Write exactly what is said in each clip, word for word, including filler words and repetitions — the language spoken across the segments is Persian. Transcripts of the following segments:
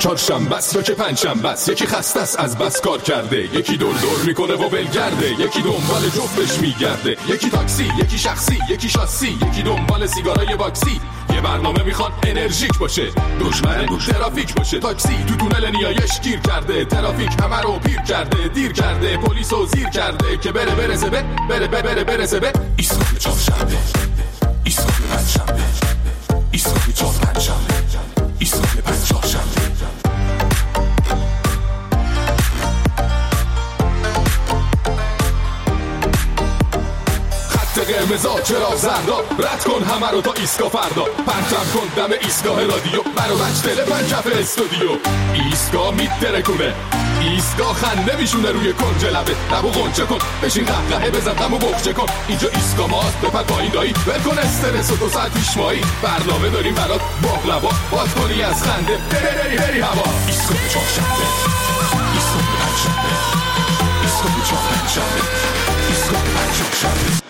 چهارشنبه است یا که پنجشنبه است، یکی خسته است از بس کار کرده، یکی دور دور میکنه و ولگرده، یکی دنبال جفتش میگرده، یکی تاکسی، یکی شخصی، یکی شاسی، یکی دنبال سیگارای باکسی. یه برنامه میخوان انرژیک باشه، دشمن ترافیک باشه، تاکسی تو تونل نیایش گیر کرده، ترافیک همه رو پیر کرده، دیر کرده، پلیسو زیر کرده که بره برسه به بره بره بره برسه به ایستگاه چهارشنبه، ایستگاه پنجشنبه، ایستگاه چهار پنجشنبه، ایستگاه پنج چهارشنبه. قرمزا چرا زردا، رد کن همه رو تا ایستگاه فردا، پرچم کن دم ایستگاه رادیو، برو بچ دل پنجف استودیو. ایستگاه میترکونه، ایستگاه خنده میشونه روی کنج لبه، لبو غنچه کن بشین قهقهه بزن غمو بخچه کن، اینجا ایستگاه ماست بپر پایین دایی، ول کن استرس و دو ساعت پیش مایی، برنامه داریم برات باقلوا، باز کنی از خنده بری بری بری هوا. ایستگاه چهارشنبه، ایستگاه پنجشنبه، ایستگاه چهار پنجشنبه، ایستگاه پنج چهارشنبه.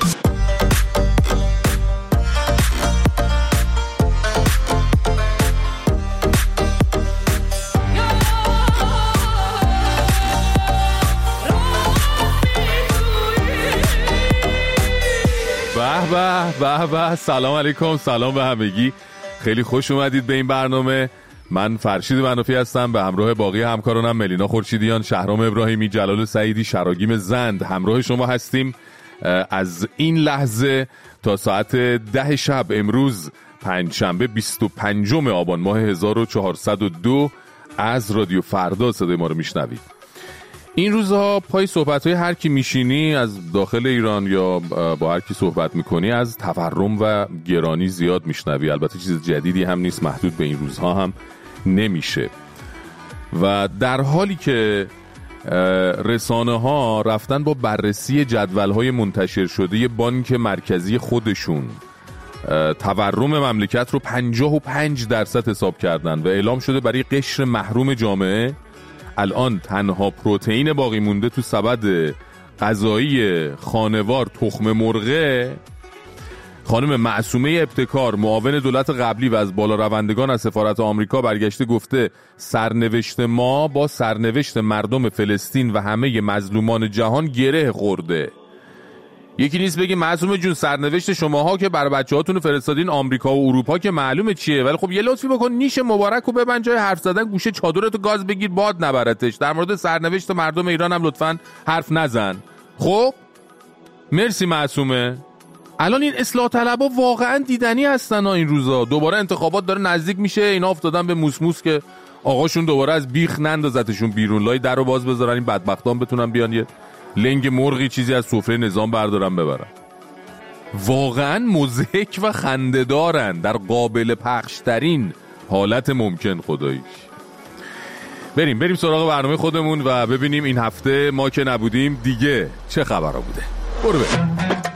به به به، سلام علیکم، سلام به همگی، خیلی خوش اومدید به این برنامه. من فرشید منافی هستم، به همراه باقی همکارانم ملینا خورشیدیان، شهرام ابراهیمی، جلال سعیدی، شراگیم زند همراه شما هستیم از این لحظه تا ساعت ده شب. امروز پنجشنبه بیست و پنجم آبان ماه هزار و چهارصد و دو از رادیو فردا صدای ما رو میشنوید. این روزها پای صحبت‌های هر کی میشینی از داخل ایران یا با هر کی صحبت میکنی از تورم و گرانی زیاد میشنوی. البته چیز جدیدی هم نیست، محدود به این روزها هم نمیشه. و در حالی که رسانه ها رفتن با بررسی جدول‌های منتشر شده بانک مرکزی خودشون تورم مملکت رو پنجاه و پنج درصد حساب کردن و اعلام شده برای قشر محروم جامعه الان تنها پروتئین باقی مونده تو سبد غذایی خانوار تخم مرغه. خانم معصومه ابتکار، معاون دولت قبلی و از بالا روندگان از سفارت آمریکا، برگشته گفته سرنوشت ما با سرنوشت مردم فلسطین و همه مظلومان جهان گره خورده. یکی نیست بگی معصومه جون سرنوشت شماها که بر بچه‌هاتون فرستادین آمریکا و اروپا که معلومه چیه، ولی خب یه لطفی بکن نیش مبارک و ببند جای حرف زدن، گوشه چادرتو گاز بگیر باد نبرتش. در مورد سرنوشت مردم ایران هم لطفاً حرف نزن. خب مرسی معصومه. الان این اصلاح طلبا واقعا دیدنی هستن این روزا. دوباره انتخابات داره نزدیک میشه، اینا افتادن به موسموس که آقاشون دوباره از بیخ نندازتشون بیرون، لای درو باز بذارن این بدبختان بتونن بیان یه لنگ مرغی چیزی از سفره نظام بردارن ببرن. واقعا مضحک و خنده‌دارن در قابل پخشترین حالت ممکن. خداییش بریم بریم سراغ برنامه خودمون و ببینیم این هفته ما که نبودیم دیگه چه خبرها بوده. برو بریم.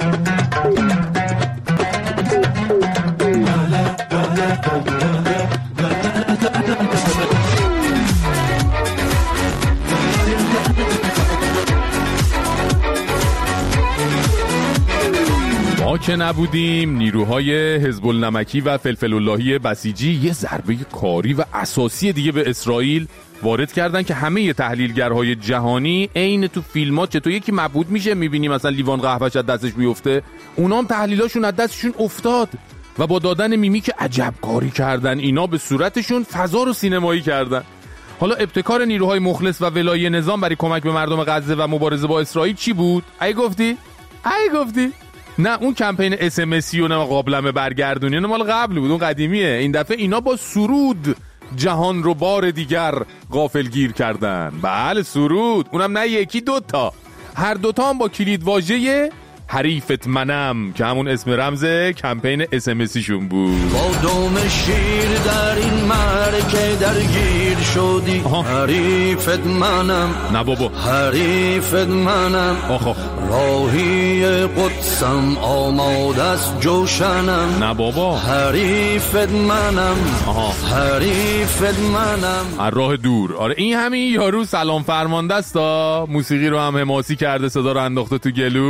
ما که نبودیم نیروهای حزب النمکی و فلفل اللهی بسیجی یه ضربه کاری و اساسی دیگه به اسرائیل وارد کردن که همه تحلیلگرهای جهانی عین تو فیلمات که تو یکی مبهوت میشه میبینی مثلا لیوان قهوه‌اش از دستش میفته، اونا هم تحلیلاشون از دستشون افتاد و با دادن میمیک عجب کاری کردن. اینا به صورتشون فضا رو سینمایی کردن. حالا ابتکار نیروهای مخلص و ولایی نظام برای کمک به مردم غزه و مبارزه با اسرائیل چی بود؟ ای گفتی؟ ای گفتی؟ نه اون کمپین اس ام اسی و نه قابلمه برگردونی اون مال قبل بود، اون قدیمیه. این دفعه اینا با سرود جهان رو بار دیگر غافلگیر کردن. بله سرود، اونم نه یکی دوتا، هر دوتا هم با کلید واژه حریفت منم که همون اسم رمز کمپین اس ام اسی شون بود. با دوم شیر در این معرکه درگیر شدی، حریفت منم. نه بابا حریفت منم. آخ آخ. راهی قدسم آماده است جوشنم. نه بابا. حریفت منم. آها. حریفت منم. از راه دور. آره این همین یارو سلام فرمانده است، موسیقی رو هم حماسی کرده، صدا رو انداخته تو گلو.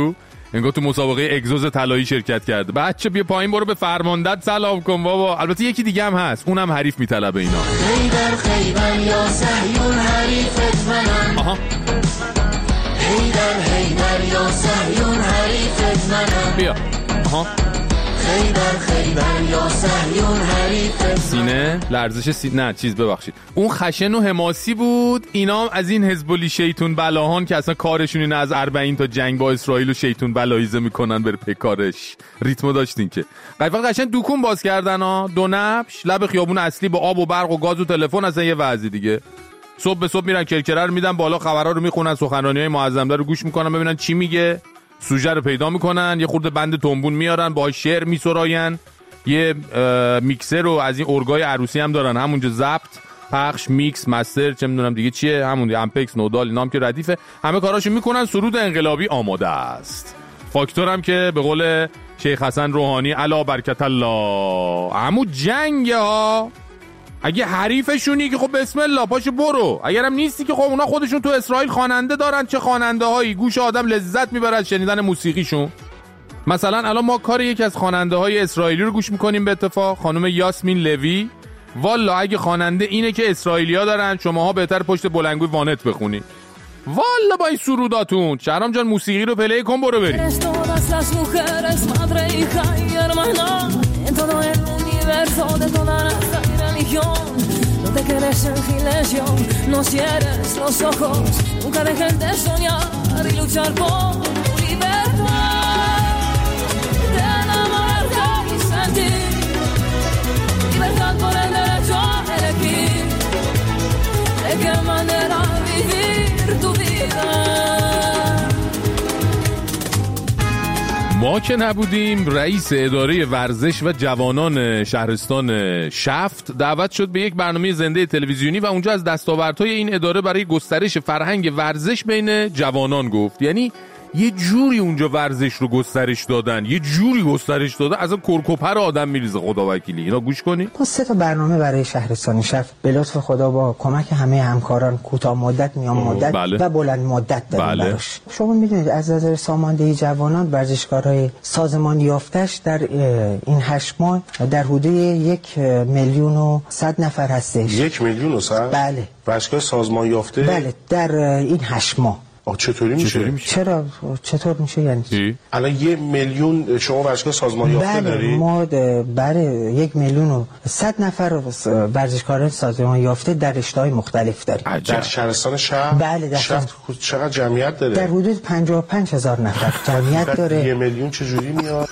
انگار تو مسابقه اگزوز طلایی شرکت کرده. بچه بیا پایین برو به فرماندت سلام کن بابا. البته یکی دیگه هم هست، اونم حریف میطلبه اینا. خیبر خیبر یا صهیون حریفت منم. آها خیبر خیبر یا صهیون حریفت منم. بیا. آها خیبر خیبر یا صهیون حریفت. سینه لرزش سینه، نه چیز ببخشید اون خشن و حماسی بود. اینا از این حزبولی شیطون بلاهان که اصلا کارشون اینه از اربعین تا جنگ با اسرائیل و شیطون بلایزه میکنن بر پکارش. ریتمو داشتین که قیفا قشنگ دکون باز کردن ها، دو نبش لب خیابون اصلی با آب و برق و گاز و تلفن، اصلا یه وضعی دیگه. صبح به صبح میرن کرکره رو میدن بالا، خبرها رو میخونن، سخنرانی‌های معظم رو گوش میکنن ببینن چی میگه، سوژه رو پیدا میکنن، یه خورده بند تنبون میارن با شعر میسراین، یه میکسر رو از این ارگای عروسی هم دارن همونجا ضبط پخش میکس مستر چه میدونم دیگه چیه همون امپکس نودال اینام که ردیفه، همه کاراشو میکنن. سرود انقلابی آماده است. فاکتور هم که به قول شیخ حسن روحانی علا برکت الله عمو جنگ ها. اگه حریفشونی که خب بسم الله پاشو برو، اگرم نیستی که خب اونا خودشون تو اسرائیل خواننده دارن، چه خواننده هایی، گوش آدم لذت میبره از شنیدن موسیقیشون. مثلا الان ما کار یکی از خواننده های اسرائیلی رو گوش میکنیم به اتفاق، خانم یاسمین لوی. والا اگه خواننده اینه که اسرائیلیا دارن، شماها بهتر پشت بلندگوی وانت بخونی. والا با این سروداتون. شهرام جان موسیقی رو پلی کن برو بریم. No te quedes en silencio, no cierres los ojos, nunca dejes de soñar y luchar por tu libertad, de enamorarte y sentir libertad por el derecho a elegir de qué manera vivir tu vida. ما که نبودیم رئیس اداره ورزش و جوانان شهرستان شفت دعوت شد به یک برنامه زنده تلویزیونی و اونجا از دستاوردهای این اداره برای گسترش فرهنگ ورزش بین جوانان گفت. یعنی یه جوری اونجا ورزش رو گسترش دادن، یه جوری گسترش دادن اصلا کرکوپر آدم میریزه خدا وکیلی. اینا گوش کنید. ما سه تا برنامه برای شهرستان شفت به لطف خدا با کمک همه همکاران کوتاه مدت، میان مدت بله. و بلند مدت داریم بله. براش. شما میدونید از نظر ساماندهی جوانان ورزشکارهای سازمان یافتش در این هشت ماه در حدود یک میلیون و صد نفر هستش. یک میلیون و صد؟ بله. ورزشکار سازمان یافته؟ بله در این هشت ماه. آه چطوری میشه؟ چطوری میشه؟ چرا چطور میشه یعنی چی؟ الان یه میلیون شما ورزشکار سازمان یافته بله داری؟ ما برای یک میلیون و صد نفر ورزشکاران سازمان یافته در رشته‌های مختلف داریم. عجب. در شهرستان شهر؟ بله در شهر چقدر جمعیت داره؟ در حدود پنجاه و پنج هزار نفر جمعیت داره. یه میلیون چجوری میاد؟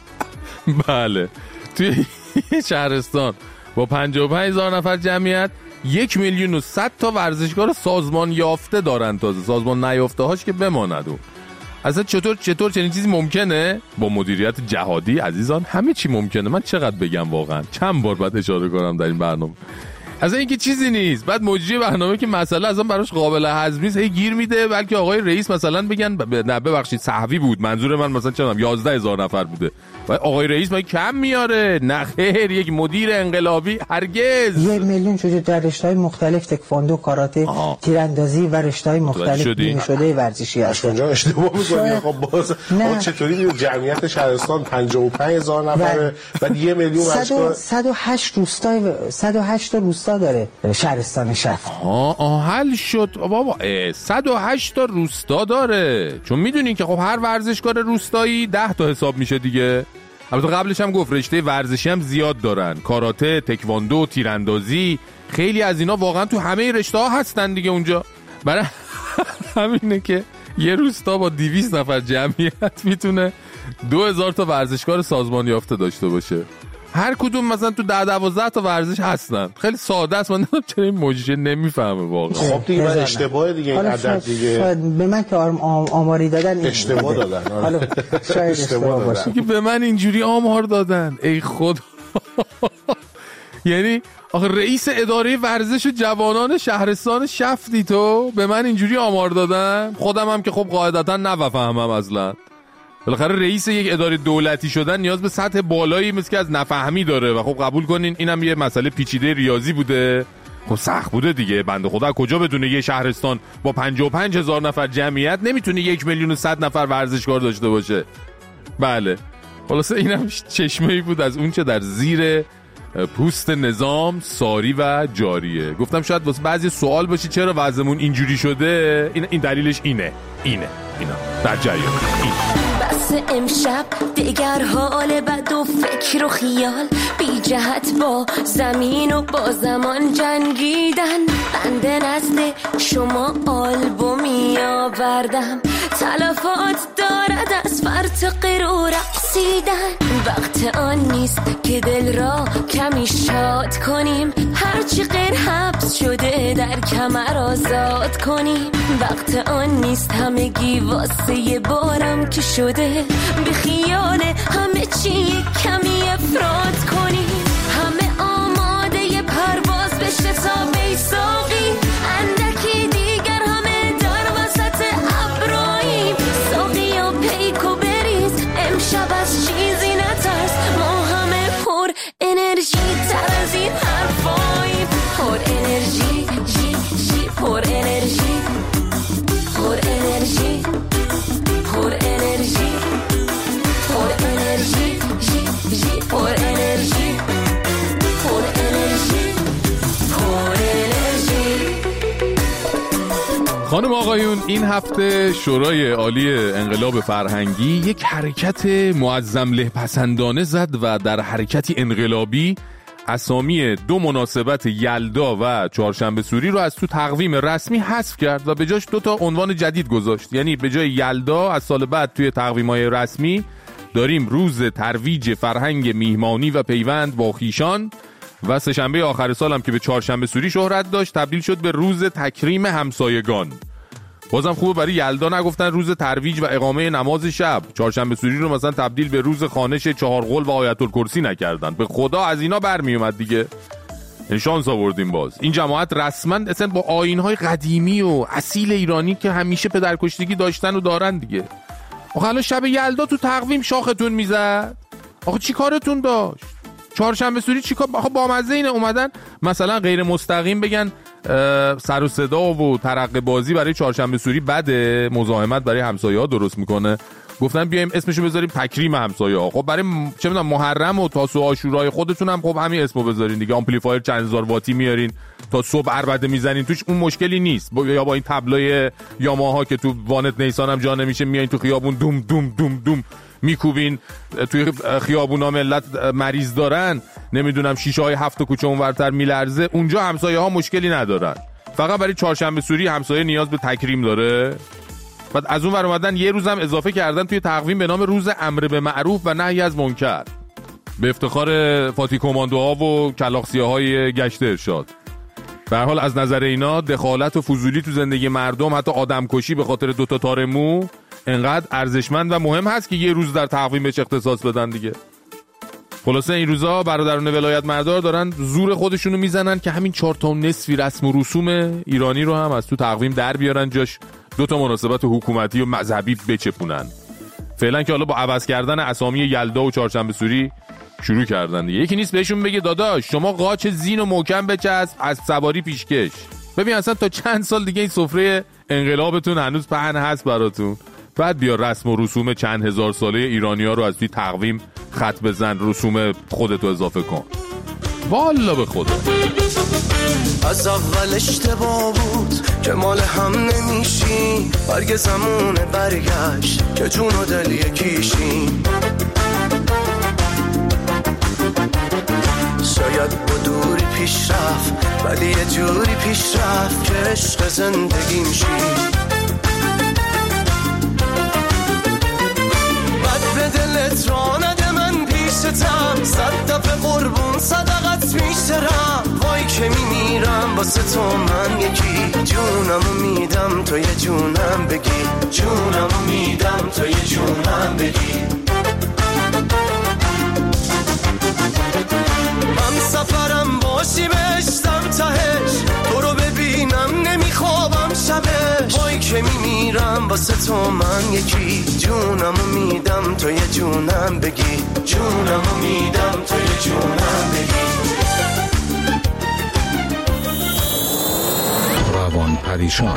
بله توی شهرستان با پنجاه و پنج هزار نفر جمعیت یک میلیون و صد تا ورزشکار سازمان یافته دارن. تازه سازمان نیافته هاش که بماند. اون اصلا چطور چطور چنین چیزی ممکنه؟ با مدیریت جهادی عزیزان همه چی ممکنه. من چقدر بگم واقعا، چند بار باید اشاره کنم در این برنامه. اصلا این که چیزی نیست. بعد مجری برنامه که مسئله اصلا براش قابل هضم نیست هی گیر میده، بلکه آقای رئیس مثلا بگن ب... نه ببخشید صحوی بود، منظور من مثلا چه میدونم یازده هزار نفر بوده و آقای رئیس ما کم میاره. نه خیر، یک مدیر انقلابی هرگز. یک میلیون چجوری در رشته‌های مختلف تکواندو، کاراته، تیراندازی و رشته‌های مختلف نیمه شده ورزشی هست. اونجا اشتباه می‌کنی. خب باز آقا چطوری جمعیت شهرستان پنجاه و پنج هزار نفره بعد یک میلیون ورزشکار صد و هشت روستای صد و هشت تا روستا داره شهرستان شفت. آه آه حل شد بابا. صد و هشت تا روستا داره، چون میدونین که خب هر ورزشکار روستایی ده تا حساب میشه دیگه. البته قبلش هم گفت رشته ورزشی هم زیاد دارن، کاراته، تکواندو، تیراندازی، خیلی از اینا واقعا تو همه رشته ها هستن دیگه اونجا. برای همینه که یه روستا با دویست نفر جمعیت میتونه دو هزار تا ورزشکار سازمان یافته داشته باشه. هر کدوم مثلا تو ده دوازده تا ورزش هستن. خیلی ساده است. من نمیدونم چرا این موجه نمیفهمه واقعا. خب دیگه بعد اشتباه دیگه این عدد دیگه. به من که آماری دادن اشتباه دادن. حالا شاید اشتباه باشه که به من اینجوری آمار دادن. ای خدا. یعنی آخه رئیس اداره ورزش و جوانان شهرستان شفتی تو به من اینجوری آمار دادن. خودم هم که خب قاعدتا نفهمم اصلا. بالاخره رئیس یک اداره دولتی شدن نیاز به سطح بالایی مثل که از نفهمی داره و خب قبول کنین اینم یه مسئله پیچیده ریاضی بوده خب سخت بوده دیگه. بنده خدا کجا بدونه یه شهرستان با پنجاه و پنج هزار نفر جمعیت نمیتونه یک میلیون و صد نفر ورزشکار داشته باشه. بله خلاصه اینم چشمه‌ای بود از اون چه در زیر پوست نظام ساری و جاریه. گفتم شاید واسه بعضی سوال باشی چرا وضعمون اینجوری شده. این, این دلیلش اینه اینه اینا در جریان این. بس امشب دیگر حال بد و فکر و خیال بی جهت با زمین و با زمان جنگیدن. بنده نزد شما آلبومی آوردم تلفات دارد از فرط قرار رقصیدن. وقت آن نیست که دل را کمی شاد کنیم هرچی غیر حبس شده در کمر آزاد کنیم. وقت آن نیست همگی واسه بارم که شده به خیال همه چی کمی افراد کنیم. همه آماده پرواز بشه تا بیساقی اندکی دیگر همه در وسط ابراییم. ساقی و پیک و بریز امشب از چیزی نترس ما همه پر انرژی تر از این حرفاییم. پر انرژی جی جی پر انرژی پر انرژی پر انرژی پر انرژی جی جی پر انرژی پر انرژی پر انرژی. خانم آقایون این هفته شورای عالی انقلاب فرهنگی یک حرکت معظم له پسندانه زد و در حرکتی انقلابی اسامی دو مناسبت یلدا و چهارشنبه سوری رو از تو تقویم رسمی حذف کرد و به جاش دو تا عنوان جدید گذاشت. یعنی به جای یلدا از سال بعد توی تقویم‌های رسمی داریم روز ترویج فرهنگ میهمانی و پیوند با خویشان و سه‌شنبه آخر سال هم که به چهارشنبه سوری شهرت داشت تبدیل شد به روز تکریم همسایگان. بازم خوبه برای یلدا نگفتن روز ترویج و اقامه نماز شب. چهارشنبه سوری رو مثلا تبدیل به روز خوانش چهارقل و آیت الکرسی نکردن. به خدا از اینا برمی اومد دیگه. شانس آوردیم باز. این جماعت رسما اصلا با آیین‌های قدیمی و اصیل ایرانی که همیشه پدرکشتگی داشتن و دارن دیگه. آخه الان شب یلدا تو تقویم شاختون میزد. آخه چی کارتون داشت؟ چهارشنبه سوری چیکار؟ آخه بامزه اینه اومدن مثلا غیر مستقیم بگن سر و صدا و ترقه بازی برای چهارشنبه سوری بده، مزاحمت برای همسایه‌ها درست میکنه. گفتن بیایم اسمشو بذاریم تکریم همسایه‌ها. خب برای چه میدونم محرم و تاسوعا عاشورای خودتون هم خب همین اسمو بذارین دیگه. آمپلیفایر چند هزار واتی میارین تا صبح عربده میزنین توش، اون مشکلی نیست. یا با این تبلای یاماها که تو وانت نیسان هم جا نمیشه میایین تو خیابون دوم دوم دوم دوم میکوبین توی خیابونا ملت مریض دارن، نمیدونم شیشه های هفت کوچه اونورتر میلرزه، اونجا همسایه ها مشکلی ندارن. فقط برای چهارشنبه سوری همسایه نیاز به تکریم داره. بعد از اون ور اومدن یه روزم اضافه کردن توی تقویم به نام روز امر به معروف و نهی از منکر به افتخار فاتی کماندوها و کلاغسیاهای گشت ارشاد. به هر حال از نظر اینا دخالت و فضولی تو زندگی مردم، حتی آدمکشی به خاطر دوتا تار مو، انقدر ارزشمند و مهم هست که یه روز در تقویم بهش اختصاص بدن دیگه. خلاصه این روزا برادران ولایت مردار دارن زور خودشونو میزنن که همین چهار تا نصفی رسم و رسوم ایرانی رو هم از تو تقویم در بیارن، جاش دو تا مناسبت حکومتی و مذهبی بچپونن. فعلا که حالا با عوض کردن اسامی یلدا و چهارشنبه سوری شروع کردن دیگه. یکی نیست بهشون بگه داداش شما قاچ زین و محکم بچسب از سواری پیشکش. ببین اصلا تا چند سال دیگه این سفره انقلابتون هنوز پهن هست براتون. بعد بیا رسم و رسوم چند هزار ساله ایرانی‌ها رو از توی تقویم خط بزن، رسوم خودتو اضافه کن. والا به خدا از اول اشتباه بود که مال هم نمیشیم، برگ زمون برگشت که جون و دل یکیشیم. شاید با دوری پیش رفت ولی یه جوری پیش رفت که عشق زندگیم شید. بد به دلت را نده من پیشتم، صد دفعه قربون صدقت میشترم. وای که میمیرم واسه تو من یکی، جونمو میدم تو یه جونم بگی، جونمو میدم تو یه جونم بگی. من سفرم باشی بشتم تهش، تو رو ببینم نمیخوابم شبش. وای که میمیرم واسه تو من یکی، جونمو میدم تو یه جونم بگی، جونمو میدم تو یه جونم بگی. پریشان.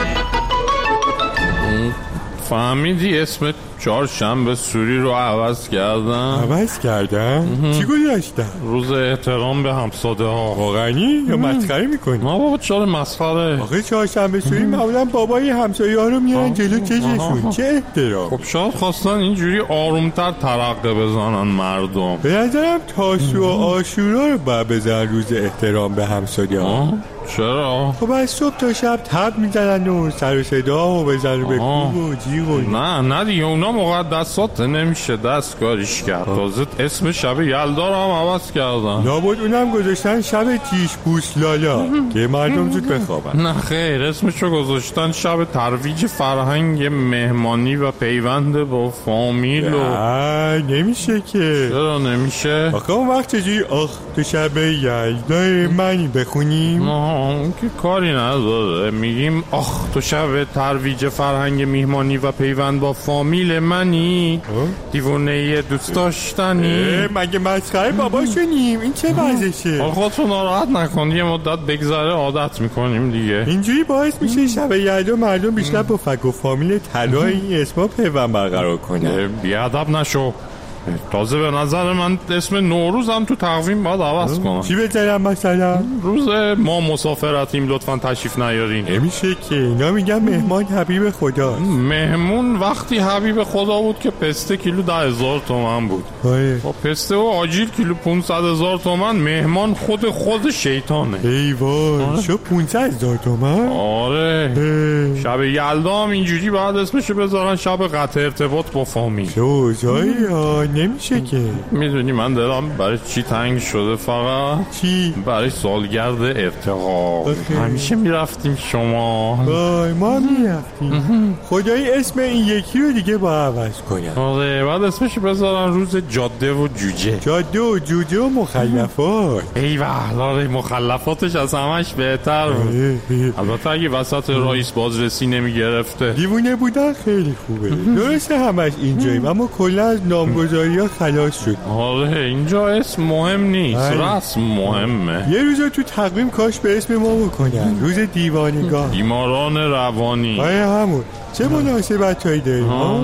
فهمیدی اسم چهارشنبه سوری رو عوض کردن؟ عوض کردن؟ چی گذاشتن؟ روز احترام به همساده ها. واقعی؟ یا مسخره میکنی؟ نه بابا چرا مسخره؟ آخه چهارشنبه سوری معمولا بابای همسایه ها رو میارن جلو چششون. چه احترام؟ خب شاید خواستن اینجوری آرومتر ترقه بزنن مردم. به نظرم تاسوع و عاشورا رو باید بزنن روز احترام به همسایه ها. چرا؟ خب از صبح تا شب تب میزنن و سر و صدا و بزن به کوب و جیغ و نه نه دیگه اونا مقدسات نمیشه دستکاریش کرد. تازه اسم شب یلدا رو هم عوض کردن. لابد اونم گذاشتن شب تیش بوس لالا که مردم زود بخوابن. نه خیر اسمشو گذاشتن شب ترویج فرهنگ مهمانی و پیوند با فامیل. نه نمیشه که. چرا نمیشه؟ آخه اون وقت چجوری آخ تو شب یلدا منی بخونیم؟ نه اون که کاری نداره. میگیم آخ تو شب ترویج فرهنگ میهمانی و پیوند با فامیل منی دیوونه دوست داشتنی. مگه مسخره باباشونیم؟ این چه وضعشه؟ خودتون ناراحت نکن یه مدت بگذره عادت میکنیم دیگه. اینجوری باعث میشه شب یلدا مردم بیشتر با فک و فامیل طلا این اسما پیوند برقرار کنه. بیادب نشو. تازه به نظر من اسم نوروزم تو تقویم باید عوض کنم. چی بذارم مثلا؟ روز ما مسافرتیم لطفا تشریف نیارین. نمیشه که اینا میگن مهمان حبیب خدا. مهمون وقتی حبیب خدا بود که پسته کیلو ده هزار تومن بود. با پسته و آجیل کیلو پونصد هزار تومن. مهمان خود خود شیطانه. ای وای شو پونصد هزار تومن؟ آره اه. شب یلدا هم اینجوری بعد اسمشو بذارن شب قطع ارتباط با فامیل. شوزایی ها نمیشه که. میدونی من دلم برای چی تنگ شده؟ فقط چی؟ برای سالگرد ارتقا. همیشه میرفتیم شما. وای ما میرفتیم. خدایی اسم این یکی رو دیگه با عوض کنم. آره بعد اسمش بذارن روز جاده و جوجه. جاده و جوجه و مخلفات. ای وحلاره مخلفاتش از همش بهتر بود. البته اگه وسط رئیس بازرسی نمیگرفته. دیوونه بودن خیلی خوبه. درسته همش اینجاییم اما کلا از نامگذاری ها خلاص شد. آره اینجا اسم مهم نیست. رسم مهمه. یه روز تو تقویم کاش به اسم ما بکنن روز دیوانگان. بیماران روانی. آره همون. چه مناسبت هایی داریم ها؟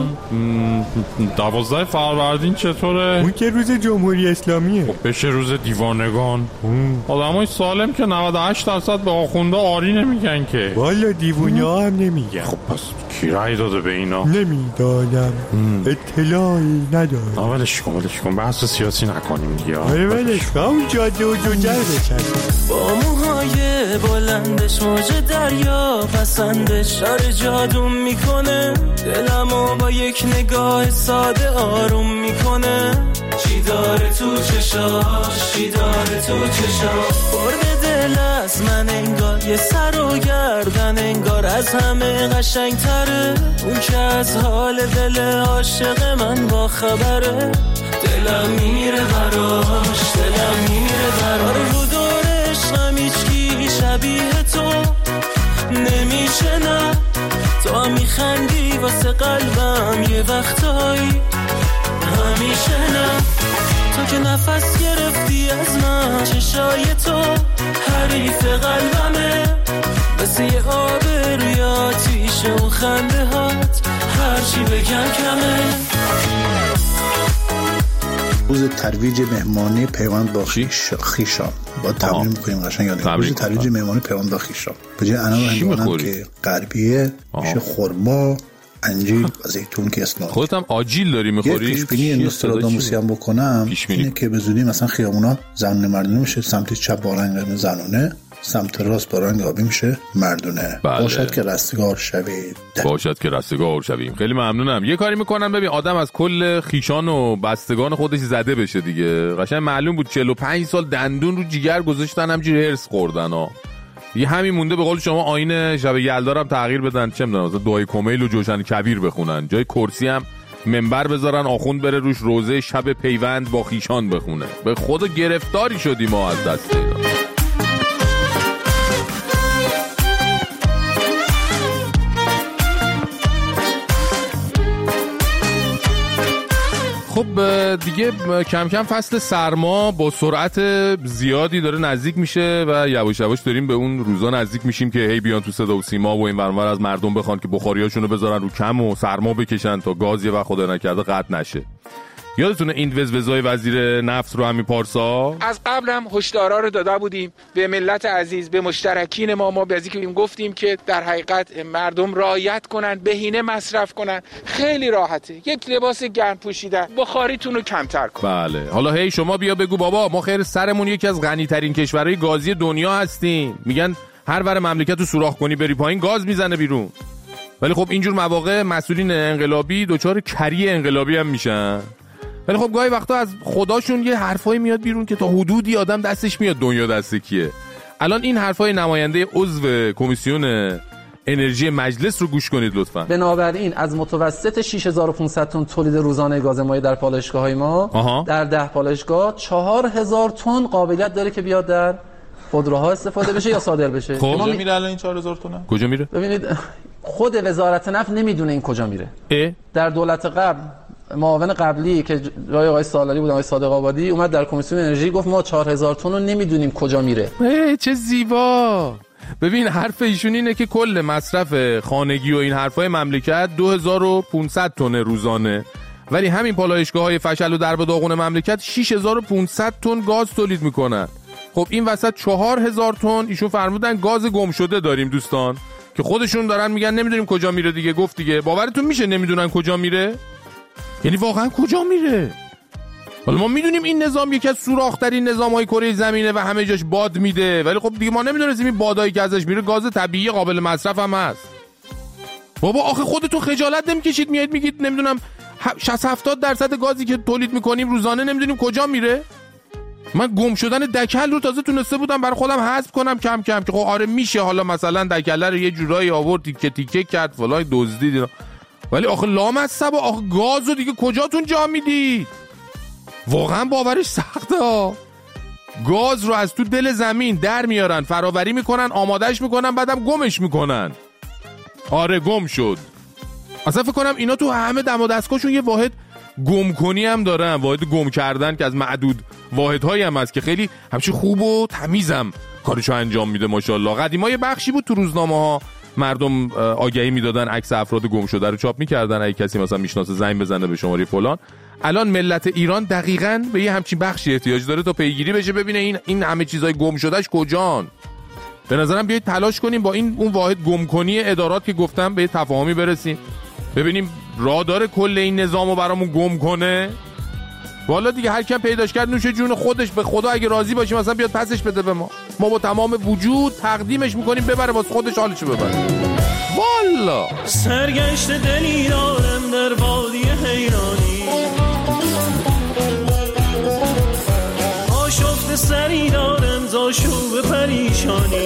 دوازده فروردین چطوره؟ اون که روز جمهوری اسلامیه. خب بشه روز دیوانگان. آدمای سالم که نود و هشت درصد به آخونده آری نمیگن که. والا دیوونه ها هم نمیگن. خب پس کی رای داده به اینا؟ نمیدادم اطلاعی ندارم. ولش کن ولش کن بحث سیاسی نکنیم دیگه. آره ولش کن اون جاده و جوجه بچن. با موهای بلندش موج دریا پسندش داره جادوم میکنه. دلمو با یک نگاه ساده آروم میکنه. چی داره تو چشاش چی داره تو چشاش. برد دل از من انگار یه سر و گردن انگار از همه قشنگ تره. اون که از حال دل عاشق من با خبره. دلم میره براش دلم میره براش. رو دور عشقم هیچکی شبیه تو نمیشه نه. تو هم میخندی واسه قلبم یه وقتایی همیشه نه. تو که نفس گرفتی از من چشای تو حریف قلبمه. مثل یه آب روی آتیش اون خنده هات هرچی بگم کمه. روز ترویج مهمانی پیوند با خیشان با تمرین می‌کنیم قشنگ یاد می‌گیریم. روز ترویج مهمانی پیوند با خیشان به جای انار هندوانه که غربیه میشه خرما انجیل و زیتون که اسلام. خودت هم آجیل داری می‌خوری؟ یه پیشبینی نوستراداموسی هم بکنم اینه که به زودی مثلا خیابونا زنونه مردونه میشه. سمت چپ با رنگ زنونه سمت راست با رنگ آبی میشه مردونه. بله. باشد که رستگار شوید. باشد که رستگار شویم. خیلی ممنونم. یه کاری میکنم ببین آدم از کل خیشان و بستگان خودش زده بشه دیگه. قشنگ معلوم بود چهل و پنج سال دندون رو جیگر گذاشتن همجوری هرس خوردن ها. یه همین مونده به قول شما آیین شب یلدا هم تغییر بدن. چه میدونم مثلا دعای کمیل و جوشن کبیر بخونن. جای کرسی هم منبر بذارن آخوند بره روش روزه شب پیوند با خیشان بخونه. به خدا گرفتاری شدیم ما از دست اینا. خب دیگه کم کم فصل سرما با سرعت زیادی داره نزدیک میشه و یواش یواش داریم به اون روزا نزدیک میشیم که هی بیان تو صدا و سیما و این ورانور از مردم بخوان که بخاریاشونو بذارن رو کم و سرما بکشن تا گاز یه وقت خدا نکرده قطع نشه. یادتونه این وزوزای وزیر نفت رو همین پارسا از قبل هم هشدارا رو داده بودیم به ملت عزیز، به مشترکین ما ما بازی که گفتیم که در حقیقت مردم رعایت کنن، بهینه مصرف کنن. خیلی راحته، یک لباس گرم پوشیدن، بخاریتون رو کمتر کن. بله حالا هی شما بیا بگو بابا ما خیر سرمون یکی از غنی ترین کشورهای گازی دنیا هستیم، میگن هر ور مملکت رو سوراخ کنی بری پایین گاز میزنه بیرون. ولی خب اینجور مواقع مسئولین انقلابی دوچار کری انقلابی هم میشن. ولی خب گاهی وقتا از خداشون یه حرفایی میاد بیرون که تا حدودی آدم دستش میاد دنیا دست کیه. الان این حرفای نماینده عضو کمیسیون انرژی مجلس رو گوش کنید لطفاً. بنابراین از متوسط شش هزار و پانصد تن تولید روزانه گاز مایع در پالایشگاه‌های ما آها. در ده پالایشگاه چهار هزار تن قابلیت داره که بیاد در خودروها استفاده بشه یا صادر بشه. کجا می... میره الان این چهار هزار تن؟ کجا میره؟ ببینید خود وزارت نفت نمیدونه این کجا میره. اه؟ در دولت قبل معاون قبلی که جای آقای سالاری بود، آقای صادق آبادی، اومد در کمیسیون انرژی گفت ما چهار هزار تن رو نمیدونیم کجا میره. چه زیبا. ببین حرف ایشون اینه که کل مصرف خانگی و این حرفای مملکت دو هزار و پانصد تن روزانه، ولی همین پالایشگاه‌های فشل و درب داغون مملکت شش هزار و پانصد تن گاز تولید میکنن. خب این وسط چهار هزار تن ایشون فرمودن گاز گم شده داریم دوستان که خودشون دارن میگن نمیدونیم کجا میره دیگه. گفت دیگه باورتون میشه نمیدونن کجا میره؟ یعنی واقعا کجا میره؟ حالا ما میدونیم این نظام یکی از سوراخ‌ترین نظام‌های کره زمینه و همه جاش باد میده، ولی خب دیگه ما نمیدونیم این بادایی که ازش میره گاز طبیعی قابل مصرف هم هست. بابا آخه خودتون خجالت نمیکشید میاد میگید نمیدونم شصت هفتاد درصد گازی که تولید میکنیم روزانه نمیدونیم کجا میره؟ من گم شدن دکل رو تازه تونسته بودم برای خودم حذف کنم کم کم که خب آره میشه حالا مثلا دکل رو یه جورایی آورد تیکه تیکه کرد فلان دزدید، ولی آخه لامصب آخه گاز رو دیگه کجاتون جا میدید؟ واقعا باورش سخته ها. گاز رو از تو دل زمین در میارن، فراوری میکنن، آمادش میکنن، بعدم گمش میکنن. آره گم شد. اصلا فکر کنم اینا تو همه دم و دستگاهشون یه واحد گم کنی هم دارن، واحد گم کردن که از معدود واحدهایی هم هست که خیلی همچین خوب و تمیزم کارشو انجام میده ماشاءالله. قدیما یه بخشی بود تو روزنامه ها مردم آگهی میدادن عکس افراد گم شده رو چاپ میکردن اگه کسی مثلا میشناسه زنگ بزنه به شماره فلان. الان ملت ایران دقیقاً به یه همچین بخشی احتیاج داره تا پیگیری بشه ببینه این این همه چیزای گم شدهش کجان. به نظرم بیایید تلاش کنیم با این اون واحد گم کنی ادارات که گفتم به تفاهمی برسیم، ببینیم راه داره کل این نظامو برامون گم کنه. والا دیگه هر کم پیداش کرد نوش جون خودش، به خدا اگه راضی باشیم مثلا بیاد پسش بده به ما، ما با تمام وجود تقدیمش میکنیم ببره واسه خودش حالشو ببره. والا سرگشت دلی دارم در وادی حیرانی، آشفت سری دارم زاشوب پریشانی،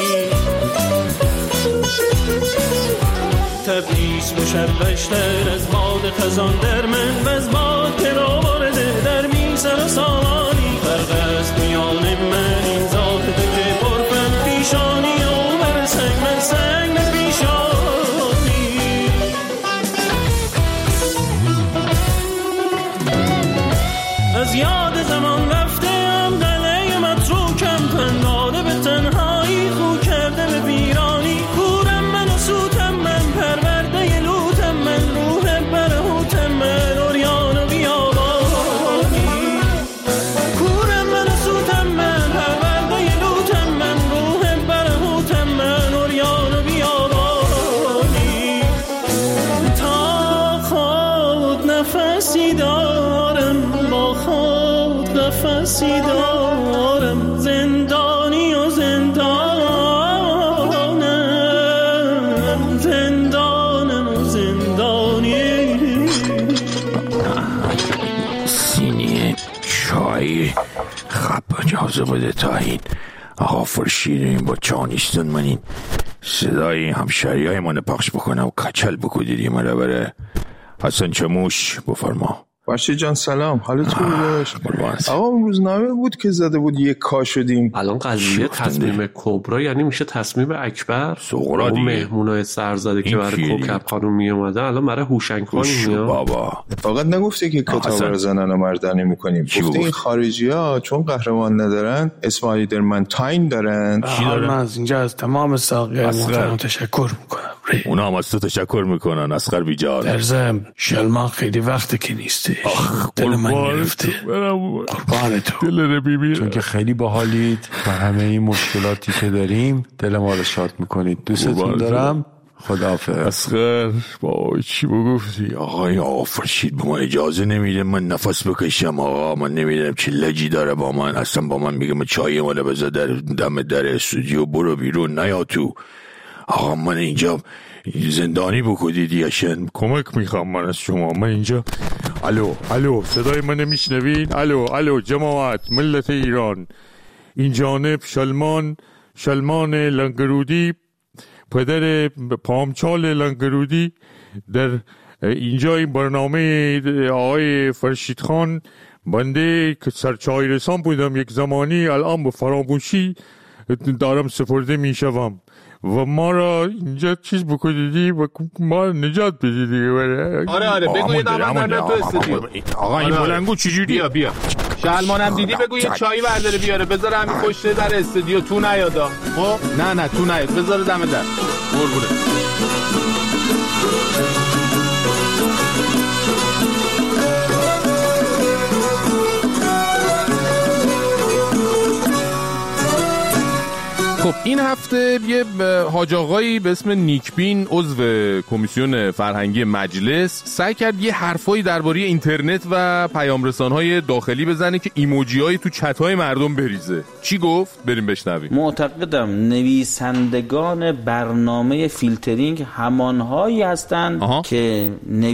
تبریز مشبشتر از باد خزان در من و از باد که را وارده در میزن و سامانی، فرق از میان من این ذات دل پرفن پیشانی و بر سنگ من سنگ پیشانی. از یاد زمان رفته ام قلعه متروکم، تنداده به تنهایی خو کرده به ویرانی، کورم من و سوتم من پرورده لوتم من، روح برهوتم من اوریان و بیابانی، کورم من و سوتم من پرورده لوتم من، روح برهوتم من اوریان و بیابانی. تا خود نفسی دارم با خود نفسی دارم، زندانی و زندانم، زندانم و زندانی. سینی چای خب اجازه بده تا این آقا فرشید این با چانیستون من این صدای همشری های من پخش بکنه و کچل بکو دیدی من رو بره. حسن چموش بفرما. فرشید جان سلام، حالت خوبه داشت؟ آقا اون روزنامه بود که زده بود یک کا شدیم. الان قضیه تصمیم کبرا یعنی میشه تصمیم اکبر. اون مهمونای سرزده که برای کوکب خانوم می اومدن الان برای هوشنگ خانوم میاد. بابا فقط نگفته که کتاب رو زنن و مردانه میکنیم، گفته این خارجی ها چون قهرمان ندارن اسپایدرمن تاین دارن. من از اینجا از تمام ساقیان محترم تشکر میکنم. اونا هم از تو تشکر میکنن اسقر بیجار. در ضمن شلمان خیلی وقته که نیستی، دل من گرفته. قربان تو دل ربیبی، چون که خیلی باحالید و همه این مشکلاتی که داریم دل ما رو شاد میکنید. دوستتون دارم. خداحافظ. اسقر با چی بگفتی؟ آقای آقا فرشید با من اجازه نمیده من نفس بکشم. آقا من نمیدونم چه لجی داره با من، اصلا با من میگه من چای ماله بذار در دم در استودیو، برو بیرون نیا تو. آقا من اینجا زندانی بکنید یشن، کمک میخوام من از شما. من اینجا الو الو صدای من میشنوین؟ الو الو جماعت ملت ایران، این جانب شلمان شلمان لنگرودی پدر پامچال لنگرودی در اینجا این برنامه آقای فرشید خان، بنده که سرچای رسان بودم یک زمانی، الان به فراموشی دارم سپرده میشوم و ما را اینجا چیز بکنیدی و ما نجات بدیدی. آره آره بگو یه دامن بردار تو استودیو. آقا این بلنگو چجوری؟ بیا بیا شلمانم دیدی بگو یه چایی برداره بیاره بذار همین پشت در استودیو تو نیادا. خب نه نه تو نیاد، بذار دم در. قربونه. خب این هفته یه حاج آقایی به اسم نیکبین عضو کمیسیون فرهنگی مجلس سعی کرد یه حرفایی درباره اینترنت و پیام‌رسان‌های داخلی بزنه که ایموجی‌های تو چت‌های مردم بریزه. چی گفت؟ بریم بشنویم. معتقدم نویسندگان برنامه فیلترینگ همانهایی هستند آها. که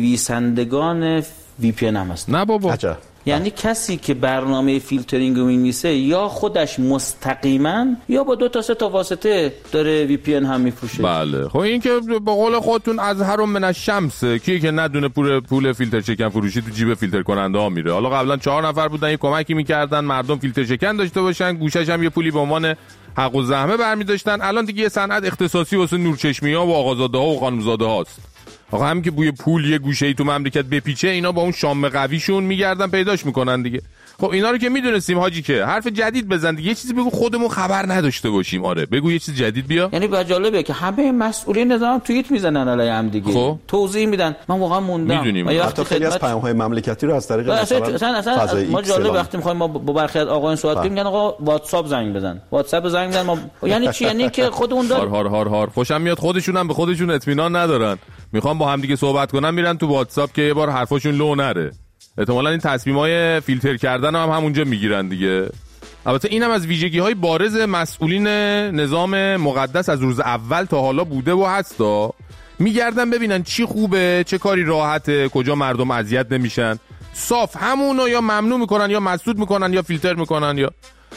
نویسندگان وی پی ان هم هستند. نه بابا. عجب. یعنی کسی که برنامه فیلترینگ رو می‌نویسه یا خودش مستقیما یا با دو تا سه تا واسطه داره وی پی ان هم می‌فروشه. بله خب این که به قول خودتون از هر من الشمس، کی که ندونه پول پول فیلتر شکن فروشی تو جیب فیلتر کننده ها میره. حالا قبلا چهار نفر بودن یه کمکی می‌کردن مردم فیلتر شکن داشته باشن، گوشش هم یه پولی به عنوان حق و زحمه برمی‌داشتن. الان دیگه یه صنعت اختصاصی واسه نورچشمی‌ها و آقازاده‌ها و خانمزاده‌هاست. آقا هم که بوی پول یه گوشه‌ای تو مملکت بپیچه، اینا با اون شام قویشون میگردن پیداش میکنن دیگه. خب اینا رو که میدونستیم حاجی، که حرف جدید بزن دیگه، یه چیزی بگو خودمون خبر نداشته باشیم. آره بگو یه چیز جدید بیا. یعنی با جالبه که همه مسئولین نظام توییت میزنن علیه هم دیگه، خب توضیح میدن. من واقعا موندم. میدونیم حتی خیلی از پیام‌های مملکتی رو از طریق مثلا اصلا ما جالب وقتی می‌خوایم ما با برخی از آقایان صحبت کنیم میگن آقا واتساپ زنگ بزن، واتساپ زنگ بزن. ما یعنی چی؟ یعنی که خودمون داریم هار هار هار. خوشم میاد خودشون هم به خودشون اطمینان ندارن، میخوام با هم دیگه صحبت کنن میرن تو واتساپ که یه بار حرفاشون لو نره. احتمالاً این تصمیمای فیلتر کردن هم همونجا میگیرن دیگه. البته اینم از ویژگی‌های بارز مسئولین نظام مقدس از روز اول تا حالا بوده و هستا. میگردن ببینن چی خوبه، چه کاری راحته، کجا مردم اذیت نمیشن، صاف همونو یا ممنوع میکنن یا مسدود میکنن یا فیلتر میکنن. یا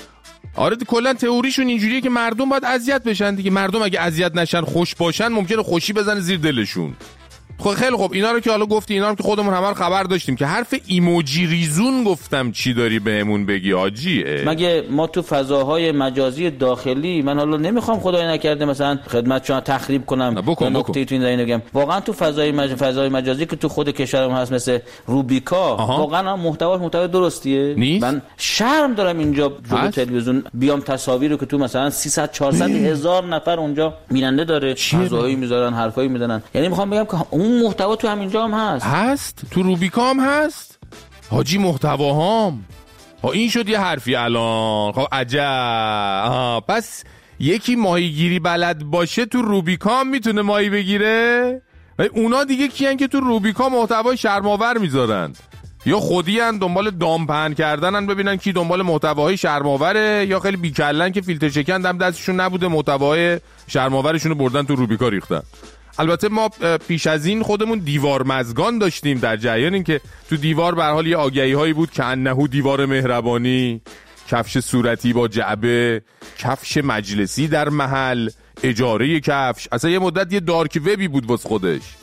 آره کلا تئوریشون اینجوریه که مردم باید اذیت بشن دیگه. مردم اگه اذیت نشن خوش باشن ممکنه خوشی بزنه زیر دلشون. خب خیلی خب اینا رو که حالا گفتی، اینا رو که خودمون همه رو خبر داشتیم، که حرف ایموجی ریزون گفتم چی داری بهمون بگی حاجی؟ مگه ما تو فضاهای مجازی داخلی، من حالا نمیخوام خدای نکرده مثلا خدمت شما تخریب کنم، نکته تو این زمینه بگم، واقعا تو فضای مج... فضای مجازی که تو خود کشورمون هست مثل روبیکا، واقعا محتوا محتوا درستیه نیست؟ من شرم دارم اینجا جلوی تلویزیون بیام تصاویر رو که تو مثلا سیصد چهارصد هزار نفر اونجا بیننده داره، فضایی میذارن، حرفایی میزنن. یعنی میخوام بگم که اون محتوا تو همینجا هم هست. هست تو روبیکا هم هست حاجی محتواهام. ها این شد یه حرفی الان. خب عجب. آها پس یکی ماهیگیری بلد باشه تو روبیکا هم میتونه ماهی بگیره؟ و اونا دیگه کیان که تو روبیکا محتوای شرم‌آور میذارن؟ یا خودی ان دنبال دام پهن کردنن ببینن کی دنبال محتواهای شرم‌آوره، یا خیلی بیکلن که فیلتر شکن دم دستشون نبوده محتوای شرم‌آورشون رو بردن تو روبیکا ریختن. البته ما پیش از این خودمون دیوار مزگان داشتیم در جریان این که تو دیوار به هر حال یه آگهی هایی بود که انه دیوار مهربانی، کفش صورتی با جعبه، کفش مجلسی در محل، اجاره کفش. اصلا یه مدت یه دارک وبی بود واسه خودش.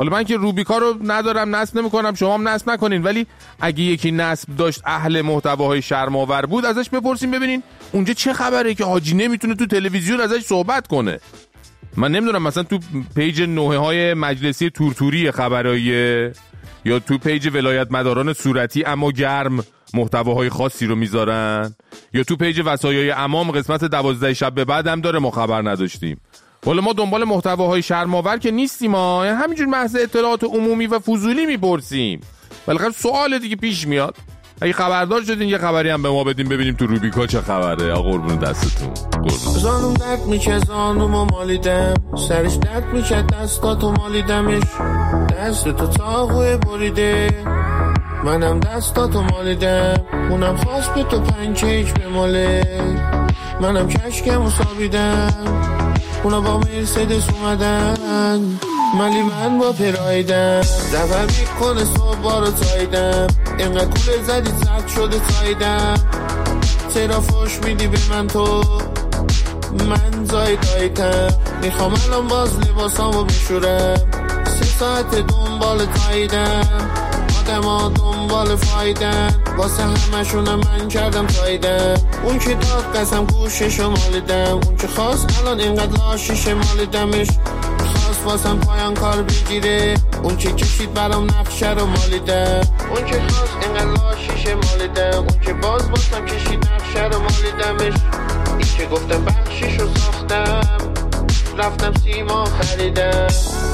حالا من که روبیکا رو ندارم، نصب نمی‌کنم، شما هم نصب نکنین، ولی اگه یکی نصب داشت اهل محتواهای شرم‌آور بود ازش بپرسین ببینین اونجا چه خبره که حاجی نمیتونه تو تلویزیون ازش صحبت کنه. من نمیدونم مثلا تو پیج نوحه‌های مجلسی تورتوری خبرایی یا تو پیج ولایت مداران صورتی اما گرم محتواهای خاصی رو میذارن، یا تو پیج وصایای امام قسمت دوازده شب به بعد هم داره ما خبر نداشتیم. ولی ما دنبال محتواهای شرم‌آور که نیستیم، ما همینجور محض اطلاعات عمومی و فضولی میپرسیم. ولی خب سوال دیگه پیش میاد، اگه خبردار شدین یه خبری هم به ما بدین ببینیم تو روبیکا چه خبره. آقا قربون دستتون. زانوم درد میشه، زانومو مالیدم، سرش درد میشه، دستاتو مالیدمش، دست تو تاقوی بریده، منم دستاتو مالیدم، اونم خواست به تو پنکیک بماله، منم کشکم و سابیدم، اونا با مرسدس اومدن، ملی من با پرایدم، دفر میکنه صبح بارو تایدم، اینقدر کوله زدی زد شده تایدم، چرا فوش میدی به من تو، من زایدایتم، میخوام الان باز لباسامو بشورم، سه ساعت دنبال تایدم، آدم ها دنبال فایدن، واسه همشونم من کردم تایدم، اون که داد قسم گوششو مالیدم، اون که خواست الان اینقدر لاشیش مالیدمش، خواست واسم پایان کار بگیره، اون که کشید برام نقشه رو مالیدم، اون که خواست اینقدر لاشیش مالیدم، اون که باز واسم کشید نقشه رو مالیدمش، این که گفتم بخشیشو ساختم، رفتم سیما خریدم.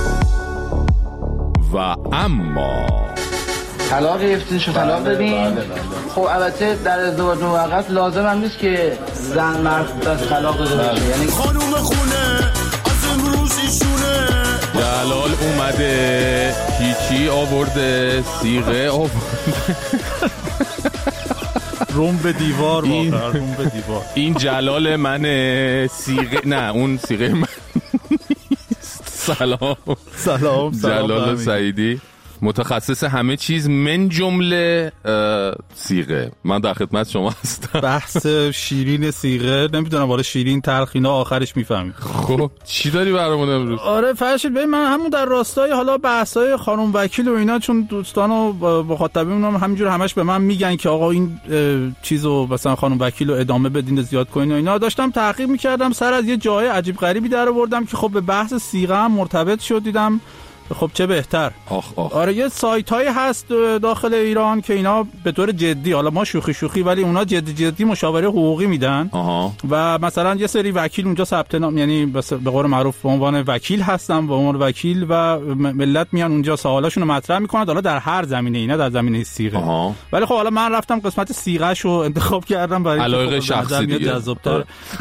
و اما طلاق گرفتین شو طلاق بدین. خب البته در ازدواج موقت لازم هم نیست که زن مرد از طلاق داده بشه، یعنی خانوم خونه از امروز ایشونه. جلال اومده هیچی آورده، سیغه آورده، روم به دیوار، این روم به دیوار. این جلال منه، سیغه نه اون سیغه من. سلام سلام جلال سعیدی، متخصص همه چیز من جمله صیغه. من در خدمت شما هستم. بحث شیرین صیغه، نمیدونم ولی شیرین تلخینا آخرش میفهمی. خب چی داری برامون امروز؟ آره فرشید ببین، من همون در راستای حالا بحثای خانم وکیل و اینا، چون دوستان و مخاطبینم همینجور همش به من میگن که آقا این چیزو مثلا خانم وکیل رو ادامه بدین، زیاد کنین و اینا، داشتم تحقیق میکردم، سر از یه جای عجیب غریبی در آوردم که خب به بحث صیغه هم مرتبط شد، دیدم خب چه بهتر. آخ آخ. آره یه سایت هایی هست داخل ایران که اینا به طور جدی، حالا ما شوخی شوخی ولی اونا جدی جدی مشاوره حقوقی میدن. آها. و مثلا یه سری وکیل اونجا ثبت نام، یعنی به قول معروف به عنوان وکیل هستن، به عنوان وکیل، و ملت میان اونجا سوالاشون رو مطرح میکنن، حالا در هر زمینه، اینا در زمینه صیغه. آها. ولی خب حالا من رفتم قسمت صیغه‌ش رو انتخاب کردم برای علاقه شخصی دیگه جذاب‌تر.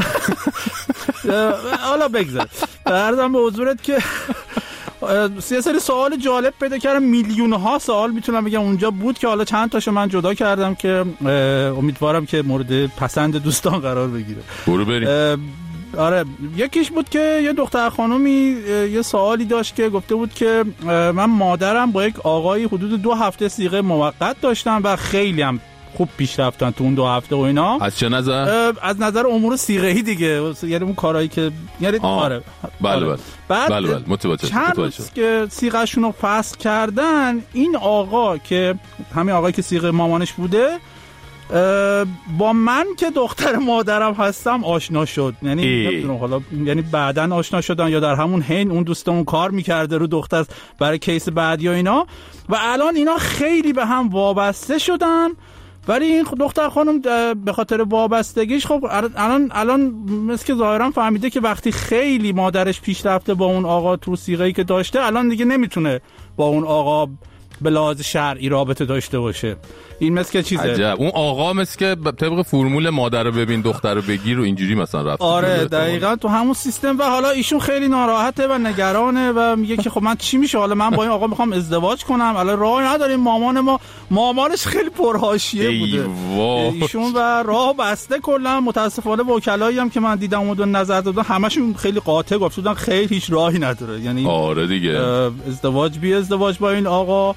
حالا بگذار عرضم به حضورت که یه سری سوال جالب پیدا کردم، میلیون ها سوال میتونم بگم اونجا بود که حالا چند تاشو من جدا کردم که امیدوارم که مورد پسند دوستان قرار بگیره. برو بریم. آره یکیش بود که یه دختر خانومی یه سوالی داشت که گفته بود که من مادرم با یک آقایی حدود دو هفته صیغه موقت داشتم و خیلی هم خوب پیش رفتن تو اون دو هفته و اینا. از چه نظر؟ از نظر امور صیغه‌ای دیگه، یعنی اون کارهایی که یعنی آره بله بله بعد بله بله متوجه چند که صیغه‌شون رو فسخ کردن، این آقا که همین آقایی که صیغه مامانش بوده با من که دختر مادرم هستم آشنا شد، یعنی نمیدونم حالا یعنی بعدن آشنا شدن یا در همون حین اون دوستمون کار میکرده رو دختر برای کیس بعدی و اینا، و الان اینا خیلی به هم وابسته شدن. ولی این دختر خانم به خاطر وابستگیش خب الان الان مثل که ظاهرا فهمیده که وقتی خیلی مادرش پیش رفته با اون آقا تو صیغه‌ای که داشته، الان دیگه نمیتونه با اون آقا به لحاظ شرعی رابطه داشته باشه. این مثل که چیزه عجب. اون آقا مثل که طبق فرمول مادر رو ببین دختر رو بگیر و اینجوری مثلا رفت. آره دقیقاً تو همون سیستم. و حالا ایشون خیلی ناراحته و نگرانه و میگه که خب من چی میشه، حالا من با این آقا میخوام ازدواج کنم، الان راه نداریم، مامان ما مامانش خیلی پرحاشیه بوده ایشون و راه بسته کلا. متاسفانه وکلایی هم که من دیدم اون نظر دادن همشون خیلی قاطع گفتن خیلی هیچ راهی نداره، یعنی آره دیگه ازدواج بی ازدواج با این آقا.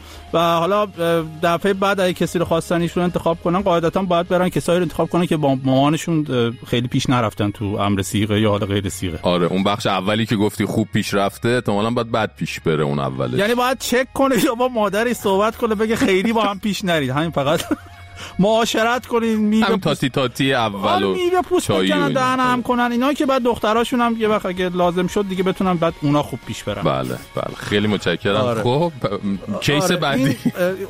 و حالا دفعه بعد اگه کسی رو خواستن ایشون انتخاب کنن قاعدتا باید برن کسایی رو انتخاب کنن که با مامانشون خیلی پیش نرفتن تو امر صیغه یا حالا غیر صیغه. آره اون بخش اولی که گفتی خوب پیش رفته احتمالاً باید بد پیش بره اون اولش. یعنی باید چک کنه یا با مادرش صحبت کنه بگه خیلی با هم پیش نرید، همین فقط معاشرت کنین میوه همین تاتی تاتی اولو میوه پوست بکنن دهن هم کنن اینا که بعد دختراشون هم یه وقت اگه لازم شد دیگه بتونن بعد اونا خوب پیش برن. بله بله خیلی متشکرم. آره. خب کیس آره. بعدی این...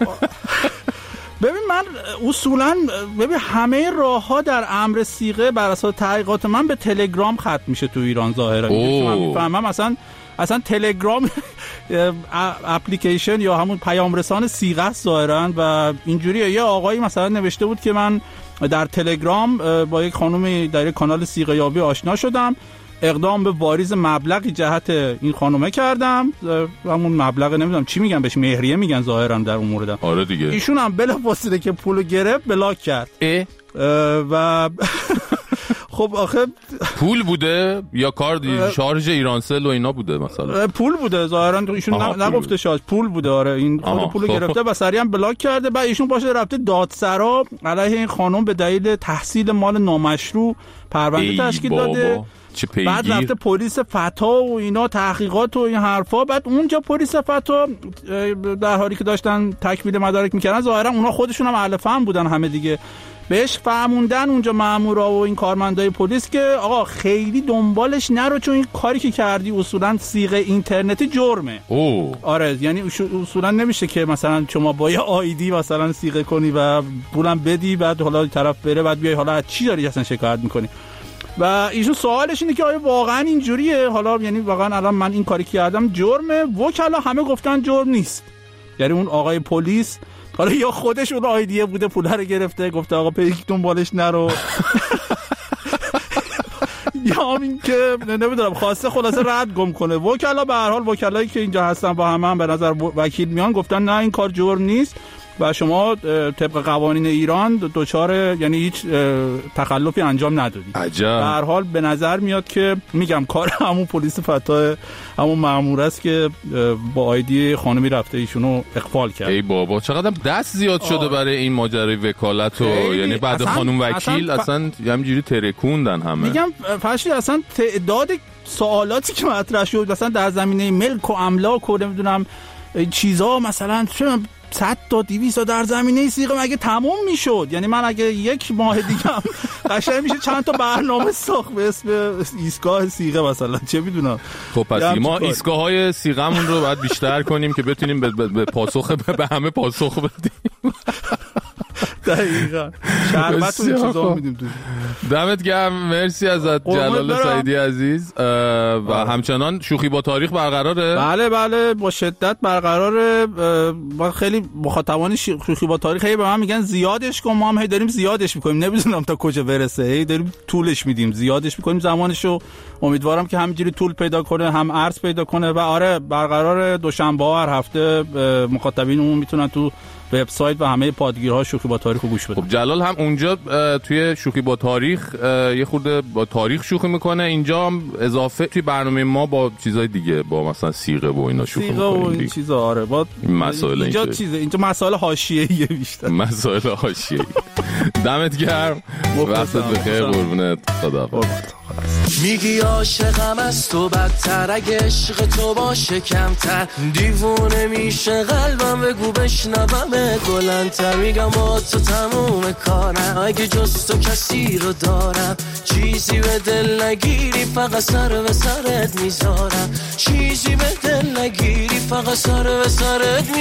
ببین من اصولا ببین همه راه‌ها در امر صیغه بر اساس تحقیقات من به تلگرام ختم میشه تو ایران ظاهرا. من میفهمم اصلا اصلا تلگرام اپلیکیشن یا همون پیام رسان صیغه است ظاهرا و اینجوریه. یه آقایی مثلا نوشته بود که من در تلگرام با یک خانومی در یک کانال صیغه یابی آشنا شدم، اقدام به واریز مبلغی جهت این خانومه کردم، همون مبلغ نمیدونم چی میگن بهش، مهریه میگن ظاهرا در اون مورد. آره دیگه ایشون هم بلافاصله که پولو گرفت بلاک کرد. اه؟ و خب آخه پول بوده یا کارت شارژ ایرانسل و اینا بوده مثلا؟ پول بوده ظاهرا ایشون نگفته شارژ، پول بوده. آره این خود پولو گرفته و سریعا بلاک کرده. بعد ایشون باشه رفته دادسرا علیه این خانم به دلیل تحصیل مال نامشروع پرونده تشکیل داده. بعد رفته پلیس فتا و اینا تحقیقات و این حرفا. بعد اونجا پلیس فتا در حالی که داشتن تکمیل مدارک میکردن ظاهرا اونا خودشون هم اهل فهم بودن همه دیگه، بهش فهموندن اونجا مامورا و این کارمندای پلیس که آقا خیلی دنبالش نرو چون این کاری که کردی اصولا صیغه اینترنتی جرمه. اوه. آره یعنی اصولا نمیشه که مثلا شما با یه آیدی مثلا صیغه کنی و پولم بدی بعد حالا طرف بره بعد بیای حالا چی داری اصلا شکایت میکنی. و ایشون سوالش اینه که آیا واقعا اینجوریه؟ حالا یعنی واقعا الان من این کاری کردم جرمه؟ وکلا همه گفتن جرم نیست. یعنی اون آقای پلیس حالا یا خودش اون آیدیه بوده پول رو گرفته گفته آقا پیک دنبالش نرو یا همین که نمیدونم خواسته خلاصه رد گم کنه. وکلا به هر حال وکلایی که اینجا هستن با همه هم به نظر وکیل میان گفتن نه این کار جرم نیست و شما طبق قوانین ایران دوچار یعنی هیچ تخلفی انجام ندادید. عجب. به هر حال به نظر میاد که میگم کار همون پلیس فتا همون مأمور است که با آیدی خانمی رفته ایشونو اقفال کرد. ای بابا چقدر دست زیاد شده آه. برای این ماجرای وکالت و یعنی بعد اصلا خانم وکیل اصلا, اصلا ف... همینجوری ترکوندن همه. میگم فرشید اصلا تعداد سوالاتی که مطرح شد مثلا در زمینه ملک و املاک و نمیدونم چیزا مثلا چه صد تا دویست تا در زمینه صیغه مگه تموم میشد؟ یعنی من اگه یک ماه دیگه قشنگ میشه چند تا برنامه ساخت به اسم ایستگاه صیغه مثلا چه میدونم. خب پس ما ایستگاه‌های صیغه‌مون رو باید بیشتر کنیم که بتونیم به, به پاسخ به همه پاسخ بدیم. دقیقاً شربت و این چیزا میدیم تو. دمت گرم، مرسی ازت جلال سعیدی عزیز. و همچنان شوخی با تاریخ برقراره؟ بله بله با شدت برقراره. ما خیلی مخاطبان شوخی با تاریخ هی به من میگن زیادش کن، ما هم هی داریم زیادش میکنیم، نمیدونم تا کجا برسه، هی داریم طولش میدیم زیادش میکنیم زمانشو. امیدوارم که همینجوری طول پیدا کنه هم عرض پیدا کنه. و آره برقرار دوشنبه هر هفته مخاطبینمون میتونن تو وبسایت و همه پادگیرها شوخی با تاریخ رو گوش بدن. خب جلال هم اونجا توی شوخی با تاریخ یه خورده با تاریخ شوخی میکنه، اینجا هم اضافه توی برنامه ما با چیزای دیگه با مثلا صیغه و اینا شوخی میکنه. صیغه و این چیزا آره با مسائل اینجا چیزه اینجا مسائل حاشیه‌ای بیشتر. مسائل حاشیه‌ای. دمت گرم. وقتت بخیر قربونت. خداحافظ. میگی عاشقم از تو بدتر، اگه عشق تو باشه کمتر، دیوونه میشه قلبم، بگو بشنوم بلندتر. میگم با تو تموم کارم، اگه جز تو کسی رو دارم، چیزی به دل نگیری فقط سر به سرت میذارم، چیزی به دل نگیری فقط سر به سرت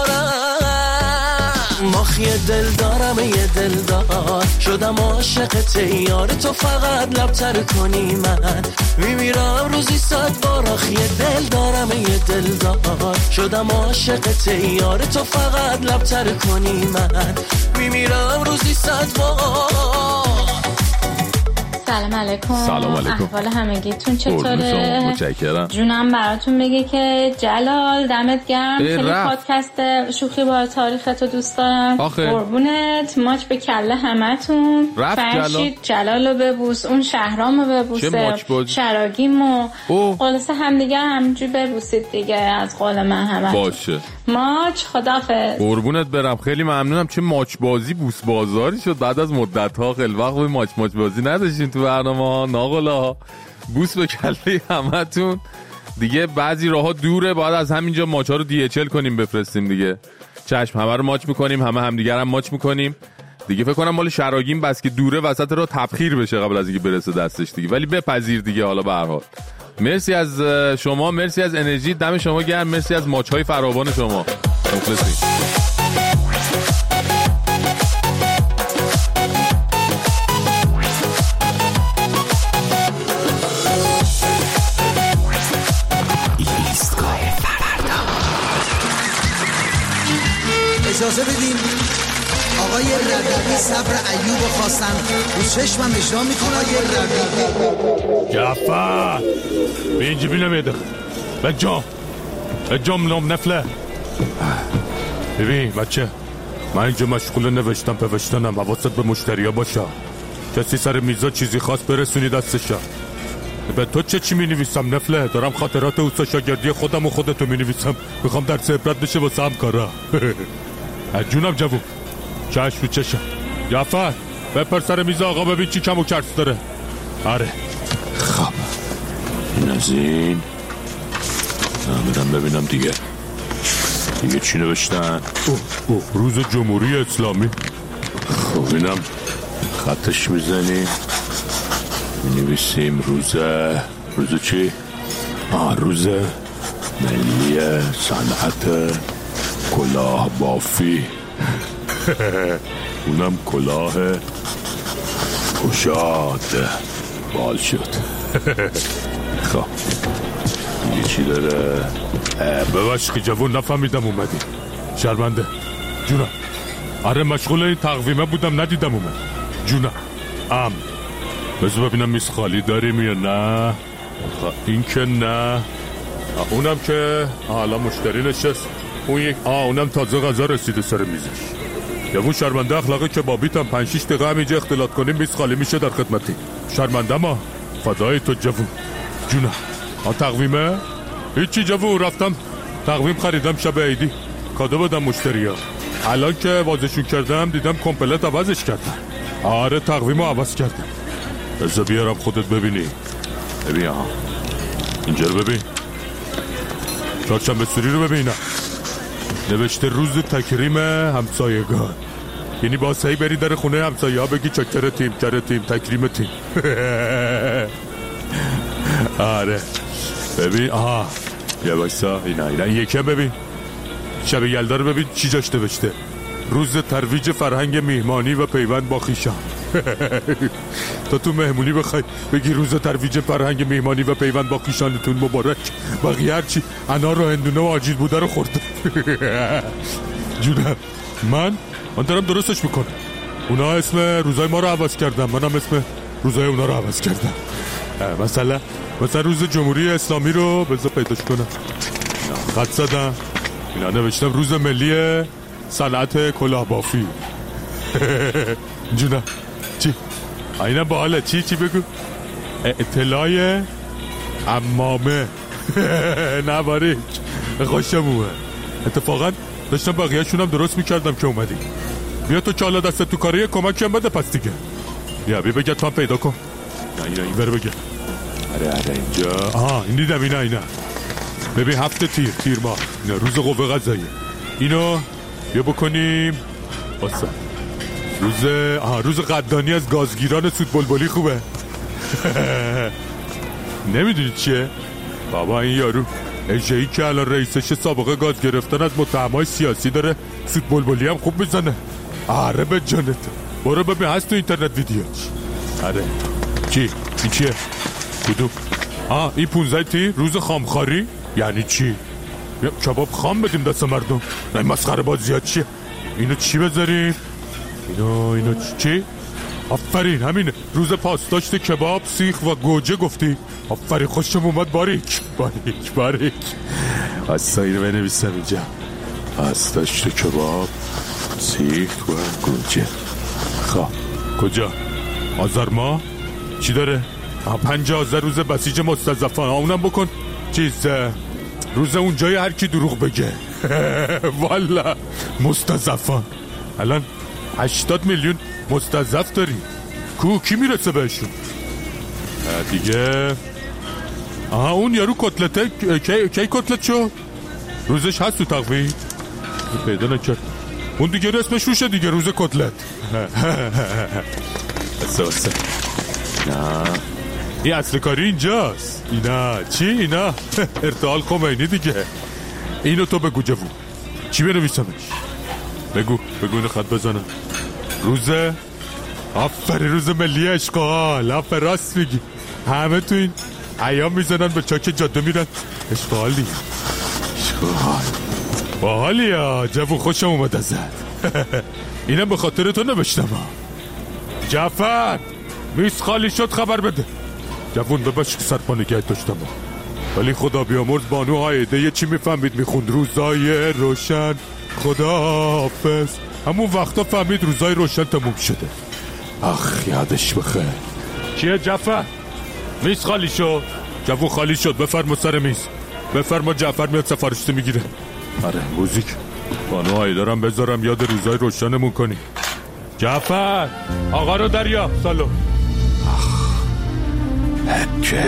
میذارم. ماخی دل دارم یه دل دار، شدم عاشق تیار تو، فقط لبتر کنی من میمیرم روزی صد بار. آخی دل دارم یه دل دار، شدم عاشق تیار تو، فقط لبتر کنی من میمیرم روزی صد بار. سلام علیکم. سلام علیکم. احوال همگیتون چطوره؟ متشکرم. جونم براتون بگه که جلال دمت گرم، خیلی پادکست شوخی با تاریختو دوست دارم. قربونت، ماچ به کله همتون. فرشید جلالو ببوس، اون شهرامو ببوسه، شراگیمو، خلاصه همدیگه همینجوری ببوسید دیگه از قول من همه. باشه. ماچ خدافظ. قربونت برم، خیلی ممنونم. چه ماچ بازی بوس بازاری شد بعد از مدت ها. خیلی وقت بود ماچ ماچ بازی نداشتیم تو برنامه ها. ناقلا بوس به کله همتون دیگه. بعضی راهها دوره، باید از همینجا ماچ ها رو دی اچ ال کنیم بفرستیم دیگه. چشم، همه رو ماچ میکنیم، همه همدیگر هم ماچ میکنیم دیگه. فکر کنم مال شراگیم بس که دوره وسط راه تبخیر بشه قبل از اینکه برسه دستش دیگه، ولی بپذیر دیگه. حالا به هر حال مرسی از شما، مرسی از انرژی، دم شما گرم، مرسی از ماچ های فراوان شما. مخلصیم. اجازه بدین آقای ربیعی صبر ایوب خواستن رو چشمم اجرا میکنه. آقای ربیعی جعفر بینجی بینم یه دقیقه بجام بجام لام نفله. ببین بچه، من اینجا مشغول نوشتم پوشتنم، حواست به مشتریا باشه. کسی سر میزا چیزی خواست برسونی دستشه. به تو چه چی می نویسم نفله؟ دارم خاطرات اوستا شاگردی خودم و خودتو می نویسم. میخوام درس عبرت بشه واسه همکارا. جونم جوون، چشم رو چشم. جعفر بپر سر میز آقا ببین چی کم و کرس داره. آره خب این از این نمیدم ببینم دیگه دیگه چی نوشتن. اوه اوه روز جمهوری اسلامی. خب اینم خطش میزنیم می‌نویسیم روز روز چی؟ آه روز ملی صنعت کلاه بافی. اونم کلاه گشاد بال شد. خب دیگه چی داره؟ ببخش که جوون نفهمیدم اومدی، شرمنده. جونم آره مشغول این تقویمه بودم ندیدم اومد. جونم ام بذار ببینم میز خالی داریم یا نه. این که نه، اونم که حالا مشتری نشست. اون یک آه اونم تازه غذا رسیده سر میزش. جوون شرمنده اخلاق کبابیت هم پنج شیش دقیقه هم اینجا اختلاط کنیم میز خالی میشه در خدمتی. شرمنده ما فدای تو جوون. جونم آن تقویمه؟ هیچی جوون، رفتم تقویم خریدم شب عیدی کادو بدم مشتری ها. الان که وازشون کردم دیدم کمپلت عوضش کردم. آره تقویم رو عوض کردم. بذار بیارم خودت ببینی. ببین ها اینجا رو ببین، چهارشنبه سوری رو ببینم نوشته روز تکریم همسایگان. یعنی با سعی بری در خونه همسایه ها بگی چکرتیم کرتیم تکریمتیم. آره ببین آها یه بایستا اینا اینا این یکی هم ببین شب یلدا رو ببین چی جاش نوشته روز ترویج فرهنگ میهمانی و پیوند با خویشان. تا تو مهمونی بخوای بگی روز ترویج فرهنگ میهمانی و پیوند با خویشانتون مبارک، بقیه هرچی انار و هندونه و آجیل بوده رو خورده. جونم من من دارم درستش میکنم. اونا اسم روزای ما رو عوض کردم، منم اسم روزای اونا رو عوض کردم. مثلا مثلا روز جمهوری اسلامی رو بذار پیداش کنم خط زدم اینا نوشتم روز ملی صنعت کلاه بافی. جونم چی؟ اینا باحاله. چی چی بگو؟ اطلاع امامه. نه باریک خوشم اومد. اتفاقا داشتم بقیه شونم درست میکردم که اومدی. بیا تو چالا دست تو کاری کمکی هم بده پس دیگه. بیا بیا بگه تو هم پیدا کن. نه اینا این بره بگه. آره آره اینجا آها این دیدم اینا اینا ببین هفته تیر تیر ماه اینا روز قوه قضاییه. اینو بیا بکنیم واسه روز آها روز قدردانی از گازگیران سود بلبلی. خوبه. نمیدونی چیه بابا؟ این یارو اجایی که الان رئیسش سابقه گاز گرفتن از متهمای سیاسی داره سود بلبلی هم خوب میزنه. آره به جانت برو ببین هست تو اینترنت ویدیوش. آره چی؟ این چیه؟ کدوم؟ آه این پونزده تی روز خامخاری یعنی چی؟ بیا کباب خام بدیم دست مردم. نه مسخره بازیات چیه؟ اینو چی بذاریم؟ اینو اینو چی؟ آفرین همینه. روز پاسداشت کباب، سیخ و گوجه گفتی. آفرین خوشم اومد. باریک باریک باریک. پستایی رو بنویسم اینجا. پاسداشت کباب، سیخ و گوجه. خب کجا؟ آذر ماه چی داره؟ پنج آذر روز بسیج مستضعفان. اونم بکن چیز روز اونجای هر کی دروغ بگه. والا مستضعفان. الان هشتاد میلیون مستضعف داری. کو کی میرسه بهشون دیگه؟ آها اون یارو کتلته کی کی کتلت شو؟ روزش هست تو تقویم؟ پیدا نکرد. اون دیگه اسمش روشه دیگه، روز کتلت. اساسه نه این اصل کاری اینجاست. اینا چی اینا؟ ارتحال خمینی دیگه. اینو تو بگو جوون چی بنویسمش؟ بگو بگو اینو خط بزنم. روز آفرین روز ملی اشغال. آفرین راست میگی. همه تو این ایام میزنن به چاک جاده میرن اشغال دیگه. اشغال باحالی ها جوون. خوشم اومد ازت. اینم به خاطر تو نوشتم. جعفر میز خالی شد خبر بده. جوون بباش که سرپا نگه داشتم ولی خدا بیامرز بانو هایده یه چی میفهمید میخوند روزای روشن خدا حافظ. همون وقتا فهمید روزای روشن تموم شده. اخ یادش بخیر. چیه جعفر؟ میز خالی شد. جوون خالی شد. بفرما سر میز. بفرما جعفر میاد سفارشته میگیره. آره موزیک بانو هایده دارم بذارم یاد روزای روشنمون کنی. جعفر آقا رو دریا سالو. آخ هکه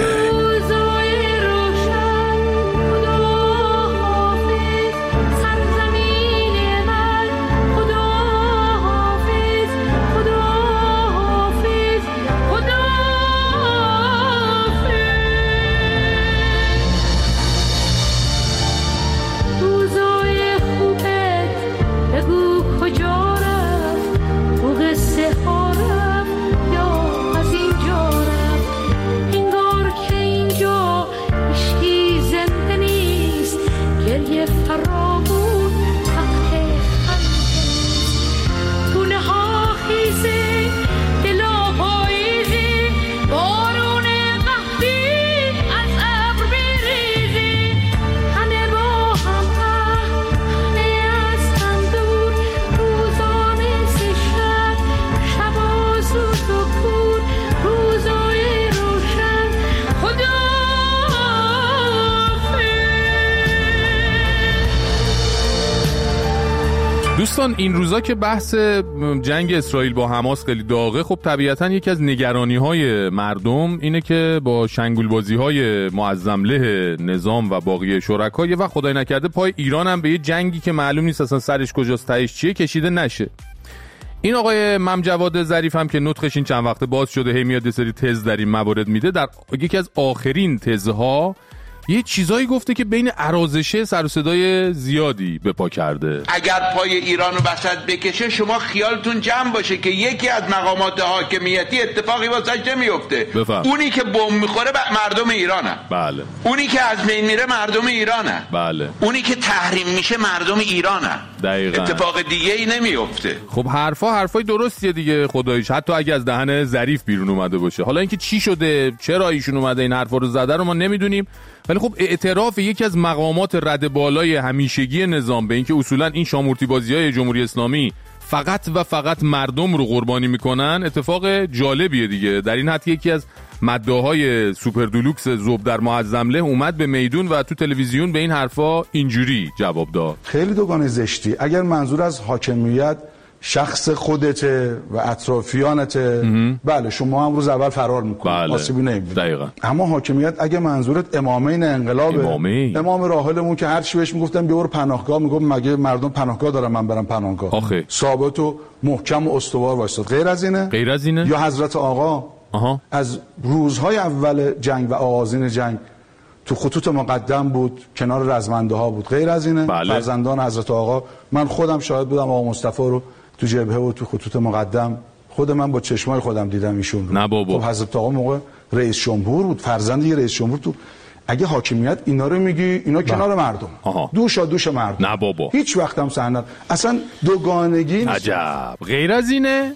دوستان این روزا که بحث جنگ اسرائیل با حماس خیلی داغه، خب طبیعتاً یکی از نگرانی‌های مردم اینه که با شنگولبازی‌های معظمله نظام و باقی شرکا یه وقت خدای نکرده پای ایران هم به یه جنگی که معلوم نیست اصلا سرش کجاست تهش چیه کشیده نشه. این آقای ممجواد ظریف هم که نطقش این چند وقته باز شده هی میاد یه سری تز در این موارد میده، در یکی از آخرین تزها یه چیزایی گفته که بین ارازشه سر و صدای زیادی به پا کرده. اگر پای ایران رو وسط بکشه شما خیالتون جمع باشه که یکی از مقامات حاکمیتی اتفاقی واسش نمیفته. اونی که بمب میخوره مردم ایرانه. بله. اونی که از بین میره مردم ایرانه. بله. اونی که تحریم میشه مردم ایرانه. دقیقاً. اتفاق دیگه ای نمیفته. خب حرفا حرفای درستیه دیگه خداییش، حتی اگه از دهن ظریف بیرون اومده باشه. حالا اینکه چی شده چرا ایشون اومده این حرفا رو زده رو ما نمیدونیم، ولی خب اعتراف یکی از مقامات رد بالای همیشگی نظام به اینکه اصولا این شامورتی بازی‌های جمهوری اسلامی فقط و فقط مردم رو قربانی میکنن اتفاق جالبیه دیگه. در این حد یکی از مداهای سوپر دولوکس ذوب در معظمله اومد به میدون و تو تلویزیون به این حرفا اینجوری جواب داد. خیلی دوگانه زشتی. اگر منظور از حاکمیت شخص خودته و اطرافیانته، بله شما هم روز اول فرار میکنید، بله. آسیبی نمیبینید. دقیقاً. اما حاکمیت اگه منظورت امامین انقلابه، امامین. امام راحلمون که هر چی بهش میگفتن بیور پناهگاه، میگفت مگه مردم پناهگاه دارن من برم پناهگاه؟ آخه. ثابت و محکم و استوار وایساد. غیر از اینه؟ غیر از اینه؟ یا حضرت آقا آها. از روزهای اول جنگ و آغازین جنگ تو خطوط مقدم بود، کنار رزمنده ها بود. غیر از اینه؟ بله. فرزندان حضرت آقا، من خودم شاهد بودم آقا مصطفی رو تو جبهه و تو خطوط مقدم خود من با چشمای خودم دیدم ایشون رو. نه بابا. خب حضرت آقا موقع رئیس جمهور بود، فرزند یه رئیس جمهور. تو اگه حاکمیت اینا رو میگی اینا کنار مردم، آها. دوشا دوش مردم. نه بابا. هیچ وقت هم سند اصلا دوگانگی عجب. غیر از اینه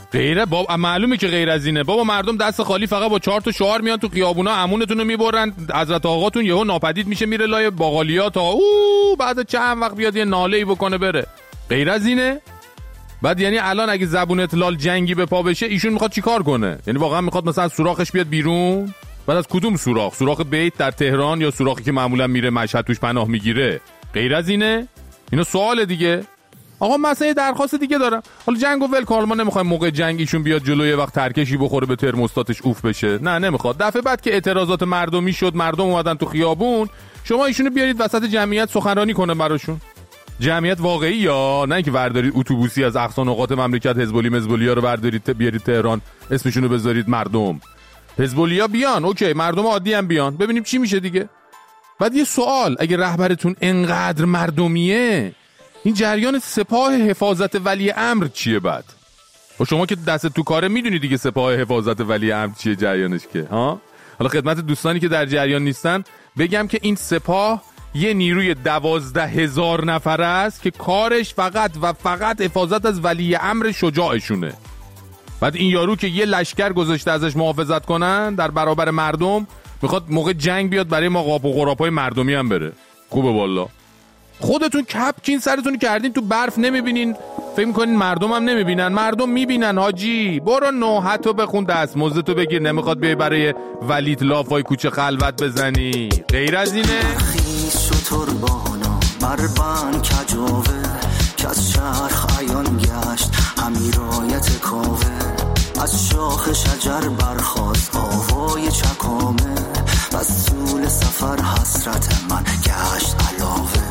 غیره بابا، معلومه که غیر از اینه بابا. مردم دست خالی فقط با چهار تا شعار میان تو خیابونا، عمونتون رو میبرن، حضرت آقاتون یهو ناپدید میشه میره لای باقالیا تا او بعد چند وقت بیاد یه ناله‌ای بکنه بره. غیر از اینه؟ بعد یعنی الان اگه زبونت لال جنگی به پا بشه ایشون میخواد چیکار کنه؟ یعنی واقعا میخواد مثلا سوراخش بیاد بیرون؟ بعد از کدوم سوراخ؟ سوراخ بیت در تهران یا سوراخی که معمولا میره مشهد توش پناه میگیره؟ غیر از اینه؟ اینا سوال دیگه. آقا مثلا درخواست دیگه دارم. حالا جنگو ول کن، ما نمیخوایم موقع جنگ ایشون بیاد جلوی وقت ترکشی بخوره به ترموستاتش اوف بشه. نه نمیخواد. دفعه بعد که اعتراضات مردمی شد، مردم اومدن تو خیابون، شما ایشونو بیارید وسط جمعیت سخنرانی کنه براشون. جمعیت واقعی یا نه اینکه وردارید اتوبوسی از اقصا نقاط مملکت حزبولی مزبولیا رو وردارید بیارید تهران اسمشونو بذارید مردم. حزبولیا بیان، اوکی، مردم عادی هم بیان، ببینیم چی میشه دیگه. بعد یه سوال، اگه رهبرتون انقدر مردمیه، این جریان سپاه حفاظت ولی امر چیه؟ بعد و شما که دست تو کاره میدونی دیگه سپاه حفاظت ولی امر چیه جریانش که ها. حالا خدمت دوستانی که در جریان نیستن بگم که این سپاه یه نیروی دوازده هزار نفره است که کارش فقط و فقط حفاظت از ولی امر شجاعشونه. بعد این یارو که یه لشکر گذاشته ازش محافظت کنن در برابر مردم، میخواد موقع جنگ بیاد برای ما قاپ و قراپای مردمی هم بره. خوبه والا. خودتون کپکین سرتون کردین تو برف نمیبینین، فکر میکنین مردم هم نمیبینن؟ مردم میبینن حاجی. برو نوحتو بخون، دستمزدتو بگیر، نمیخواد بیای برای ولید لافای کوچه خلوت بزنی. غیر از اینه؟ خیز شطور بانا بربن کجاوه که از شرخ عیان گشت امیرایت کاوه، از شاخ شجر برخواست آوای چکامه، از طول سفر حسرت من گشت علاوه،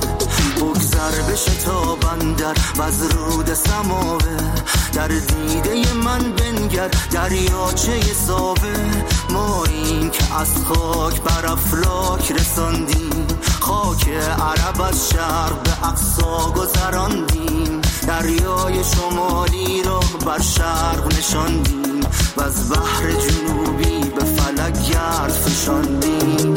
بگذر بشه تا بندر و از رود سماوه، در دیده من بنگر دریاچه ساوه، ما این که از خاک بر افلاک رساندیم، خاک عرب از شرق به اقصا گذراندیم، دریای شمالی را بر شرق نشاندیم و از بحر جنوبی به فلک گرد فشاندیم.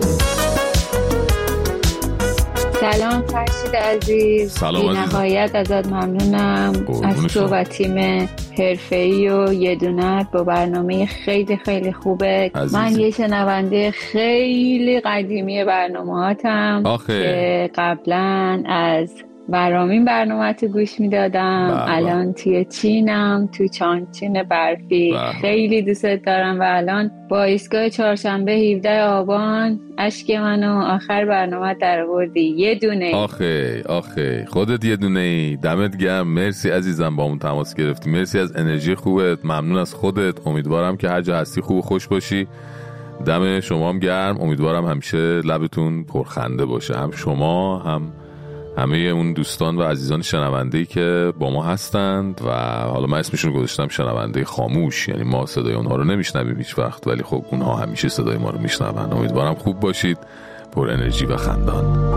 سلام فرشید عزیز، سلام عزیز. نهایت ازت ممنونم از تو و تیم حرفه‌ای و یه دونت با برنامه خیلی خیلی خوبه عزیزی. من یه شنونده خیلی قدیمی برنامه‌هاتم که قبلا از برامین برنامه تو گوش میدادم، الان توی چینم، تو چانچین برفی بابا. خیلی دوست دارم و الان با ایستگاه چهارشنبه هفدهم آبان اشک منو آخر برنامه در آوردی. یه دونه آخه آخه خودت یه دونه ای. دمت گرم، مرسی عزیزم با اون تماس گرفتی، مرسی از انرژی خوبت، ممنون از خودت. امیدوارم که هر جا هستی خوب و خوش باشی. دم شما هم گرم، امیدوارم همیشه لبتون پرخنده باشه، هم شما هم همه اون دوستان و عزیزان شنونده‌ای که با ما هستند و حالا من اسمشون رو گذاشتم شنونده خاموش، یعنی ما صدای اونها رو نمیشنویم هیچ وقت ولی خب اونها همیشه صدای ما رو میشنون. امیدوارم خوب باشید، پر انرژی و خندان.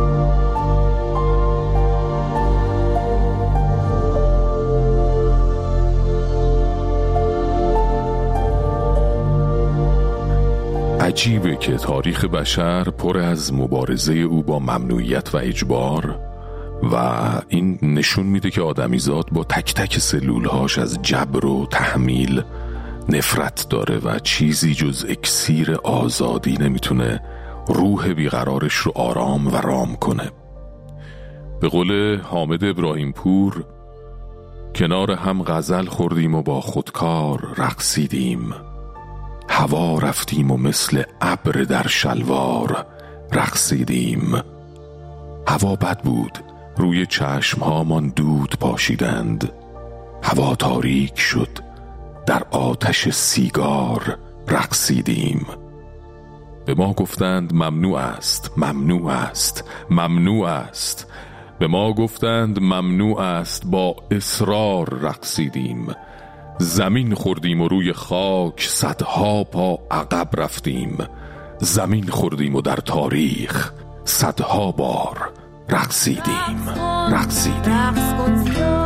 عجیبه که تاریخ بشر پر از مبارزه او با ممنوعیت و اجبار و این نشون میده که آدمیزاد با تک تک سلولهاش از جبر و تحمیل نفرت داره و چیزی جز اکسیر آزادی نمیتونه روح بیقرارش رو آرام و رام کنه. به قول حامد ابراهیم پور، کنار هم غزل خوردیم و با خودکار رقصیدیم، هوا رفتیم و مثل ابر در شلوار رقصیدیم. هوا بد بود، روی چشمهامان دود پاشیدند، هوا تاریک شد، در آتش سیگار رقصیدیم. به ما گفتند ممنوع است، ممنوع است، ممنوع است. به ما گفتند ممنوع است، با اصرار رقصیدیم. زمین خوردیم و روی خاک صدها پا عقب رفتیم. زمین خوردیم و در تاریخ صدها بار رقصیدیم، رقصیدیم.